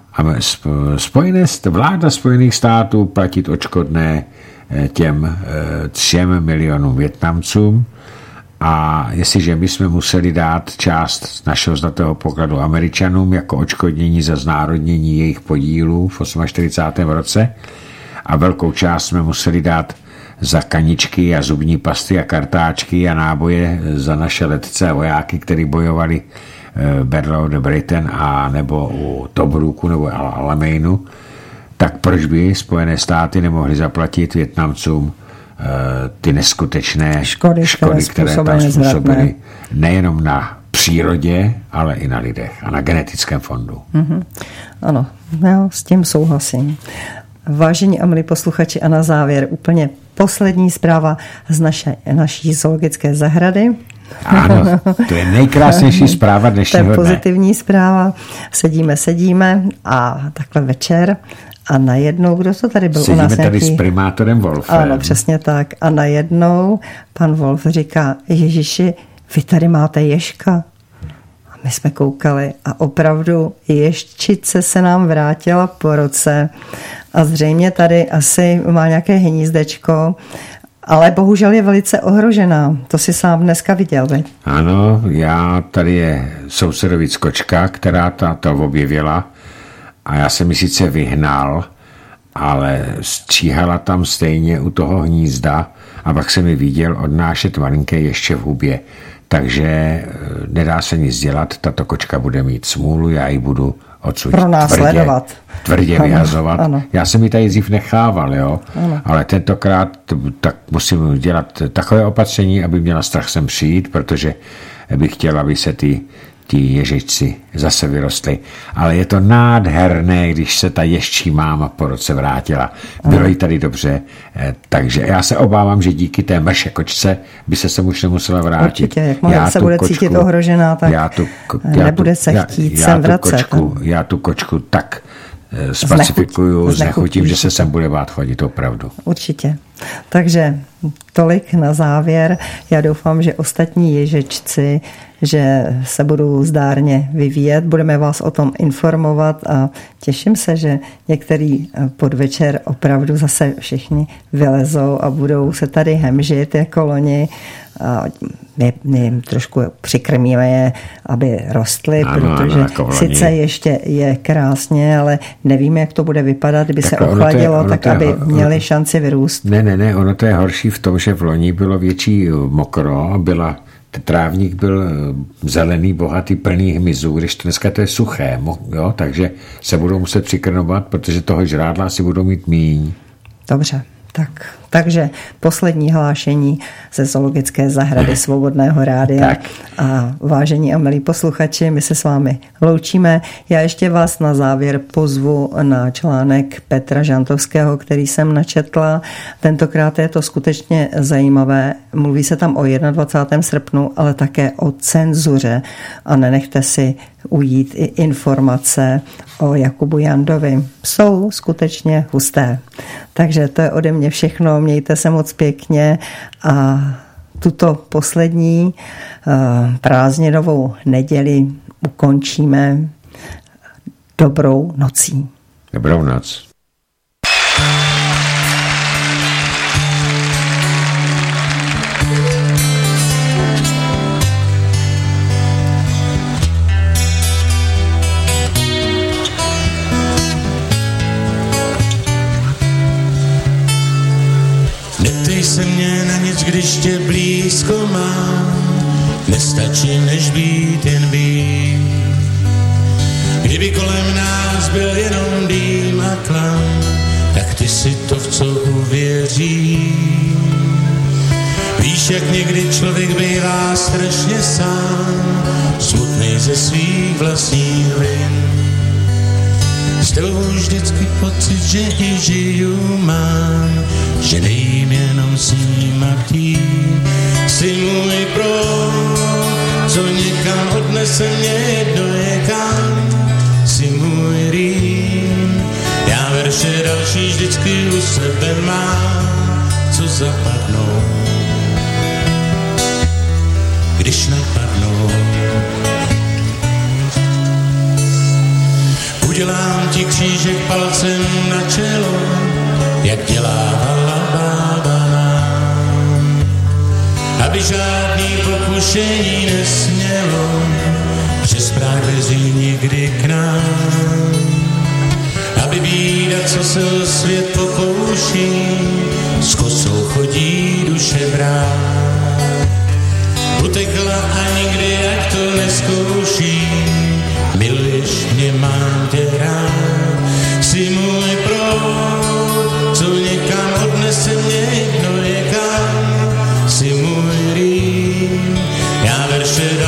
vláda Spojených států platit odškodné těm 3 milionům Vietnamcům. A jestliže my jsme museli dát část z našeho zlatého pokladu Američanům jako odškodnění za znárodnění jejich podílů v 48. roce a velkou část jsme museli dát za kaničky a zubní pasty a kartáčky a náboje za naše letce a vojáky, kteří bojovali Battle of the Britain a nebo u Tobruku nebo Alameinu, tak proč by Spojené státy nemohly zaplatit Vietnamcům ty neskutečné škody, které tam způsobily nejenom na přírodě, ale i na lidech a na genetickém fondu. Mm-hmm. Ano, já s tím souhlasím. Vážení a milí posluchači, a na závěr úplně poslední zpráva z naší zoologické zahrady. Ano, to je nejkrásnější zpráva dnešního dne. To je pozitivní zpráva. Sedíme a takhle večer a najednou, kdo to tady byl sedíme u nás tady s primátorem Wolfem. Ano, přesně tak. A najednou pan Wolf říká, Ježiši, vy tady máte ježka. A my jsme koukali a opravdu ježčice se nám vrátila po roce a zřejmě tady asi má nějaké hnízdečko, ale bohužel je velice ohrožená. To si sám dneska viděl, veď? Ano, tady je sousedovic kočka, která to objevila a já jsem ji sice vyhnal, ale stříhala tam stejně u toho hnízda a pak se mi viděl odnášet malinké ještě v hubě. Takže nedá se nic dělat, tato kočka bude mít smůlu, já ji budu odsud tvrdě vyhazovat. Ano. Já jsem ji tady dřív nechával, jo? Ale tentokrát tak musím dělat takové opatření, aby měla strach sem přijít, protože bych chtěl, aby se ti ježičci zase vyrostly. Ale je to nádherné, když se ta ježčí máma po roce vrátila. Bylo jí tady dobře, takže já se obávám, že díky té mrše kočce by se sem už nemusela vrátit. Určitě, jakmile se bude cítit ohrožená, tak nebude se chtít sem vracet. Já tu kočku tak spacifikuju, znechutím, že se sem bude bát chodit, opravdu. Určitě. Takže tolik na závěr. Já doufám, že ostatní ježečci, že se budou zdárně vyvíjet. Budeme vás o tom informovat a těším se, že některý podvečer opravdu zase všichni vylezou a budou se tady hemžit jako loni. My trošku přikrmíme je, aby rostly, protože sice ještě je krásně, ale nevíme, jak to bude vypadat, kdyby tak se ochladilo, tak aby měli šanci vyrůst. Ne, ono to je horší v tom, že v loni bylo větší mokro, trávník byl zelený, bohatý, plný hmyzu, když dneska to je suché, jo, takže se budou muset přikrmovat, protože toho žrádla si budou mít míň. Dobře. Takže poslední hlášení ze Zoologické zahrady Svobodného rádia. Tak. A vážení a milí posluchači, my se s vámi loučíme. Já ještě vás na závěr pozvu na článek Petra Žantovského, který jsem načetla. Tentokrát je to skutečně zajímavé. Mluví se tam o 21. srpnu, ale také o cenzuře. A nenechte si ujít i informace o Jakubu Jandovi. Jsou skutečně husté. Takže to je ode mě všechno. Mějte se moc pěkně a tuto poslední prázdninovou neděli ukončíme dobrou nocí. Dobrou noc. Neptej se mě na nic, když tě blízko mám, nestačí než být jen být. Kdyby kolem nás byl jenom dým a klam, tak ty si to v co uvěří. Víš, jak někdy člověk bývá strašně sám, smutný ze svých vlastních vin. S tebou vždycky pocit, že i žiju mám, že nejím jenom s ním a chtít. Jsi můj proud, co někam odnese mě jedno je kam. Jsi můj rým, já verše další vždycky u sebe mám, co zapadnou, když napadnou. Udělám ti křížek palcem na čelo, jak dělávala bába nám, aby žádný pokušení nesmělo přes práh dveří někdy k nám. Aby bída, co se o svět pokouší, s kosou chodí duše brát. Utekla a nikdy, jak to neskouší, miluješ mě, mám tě rád. Jsi můj proud, co někam odnese mě jedno je kam. Jsi můj rým, já verše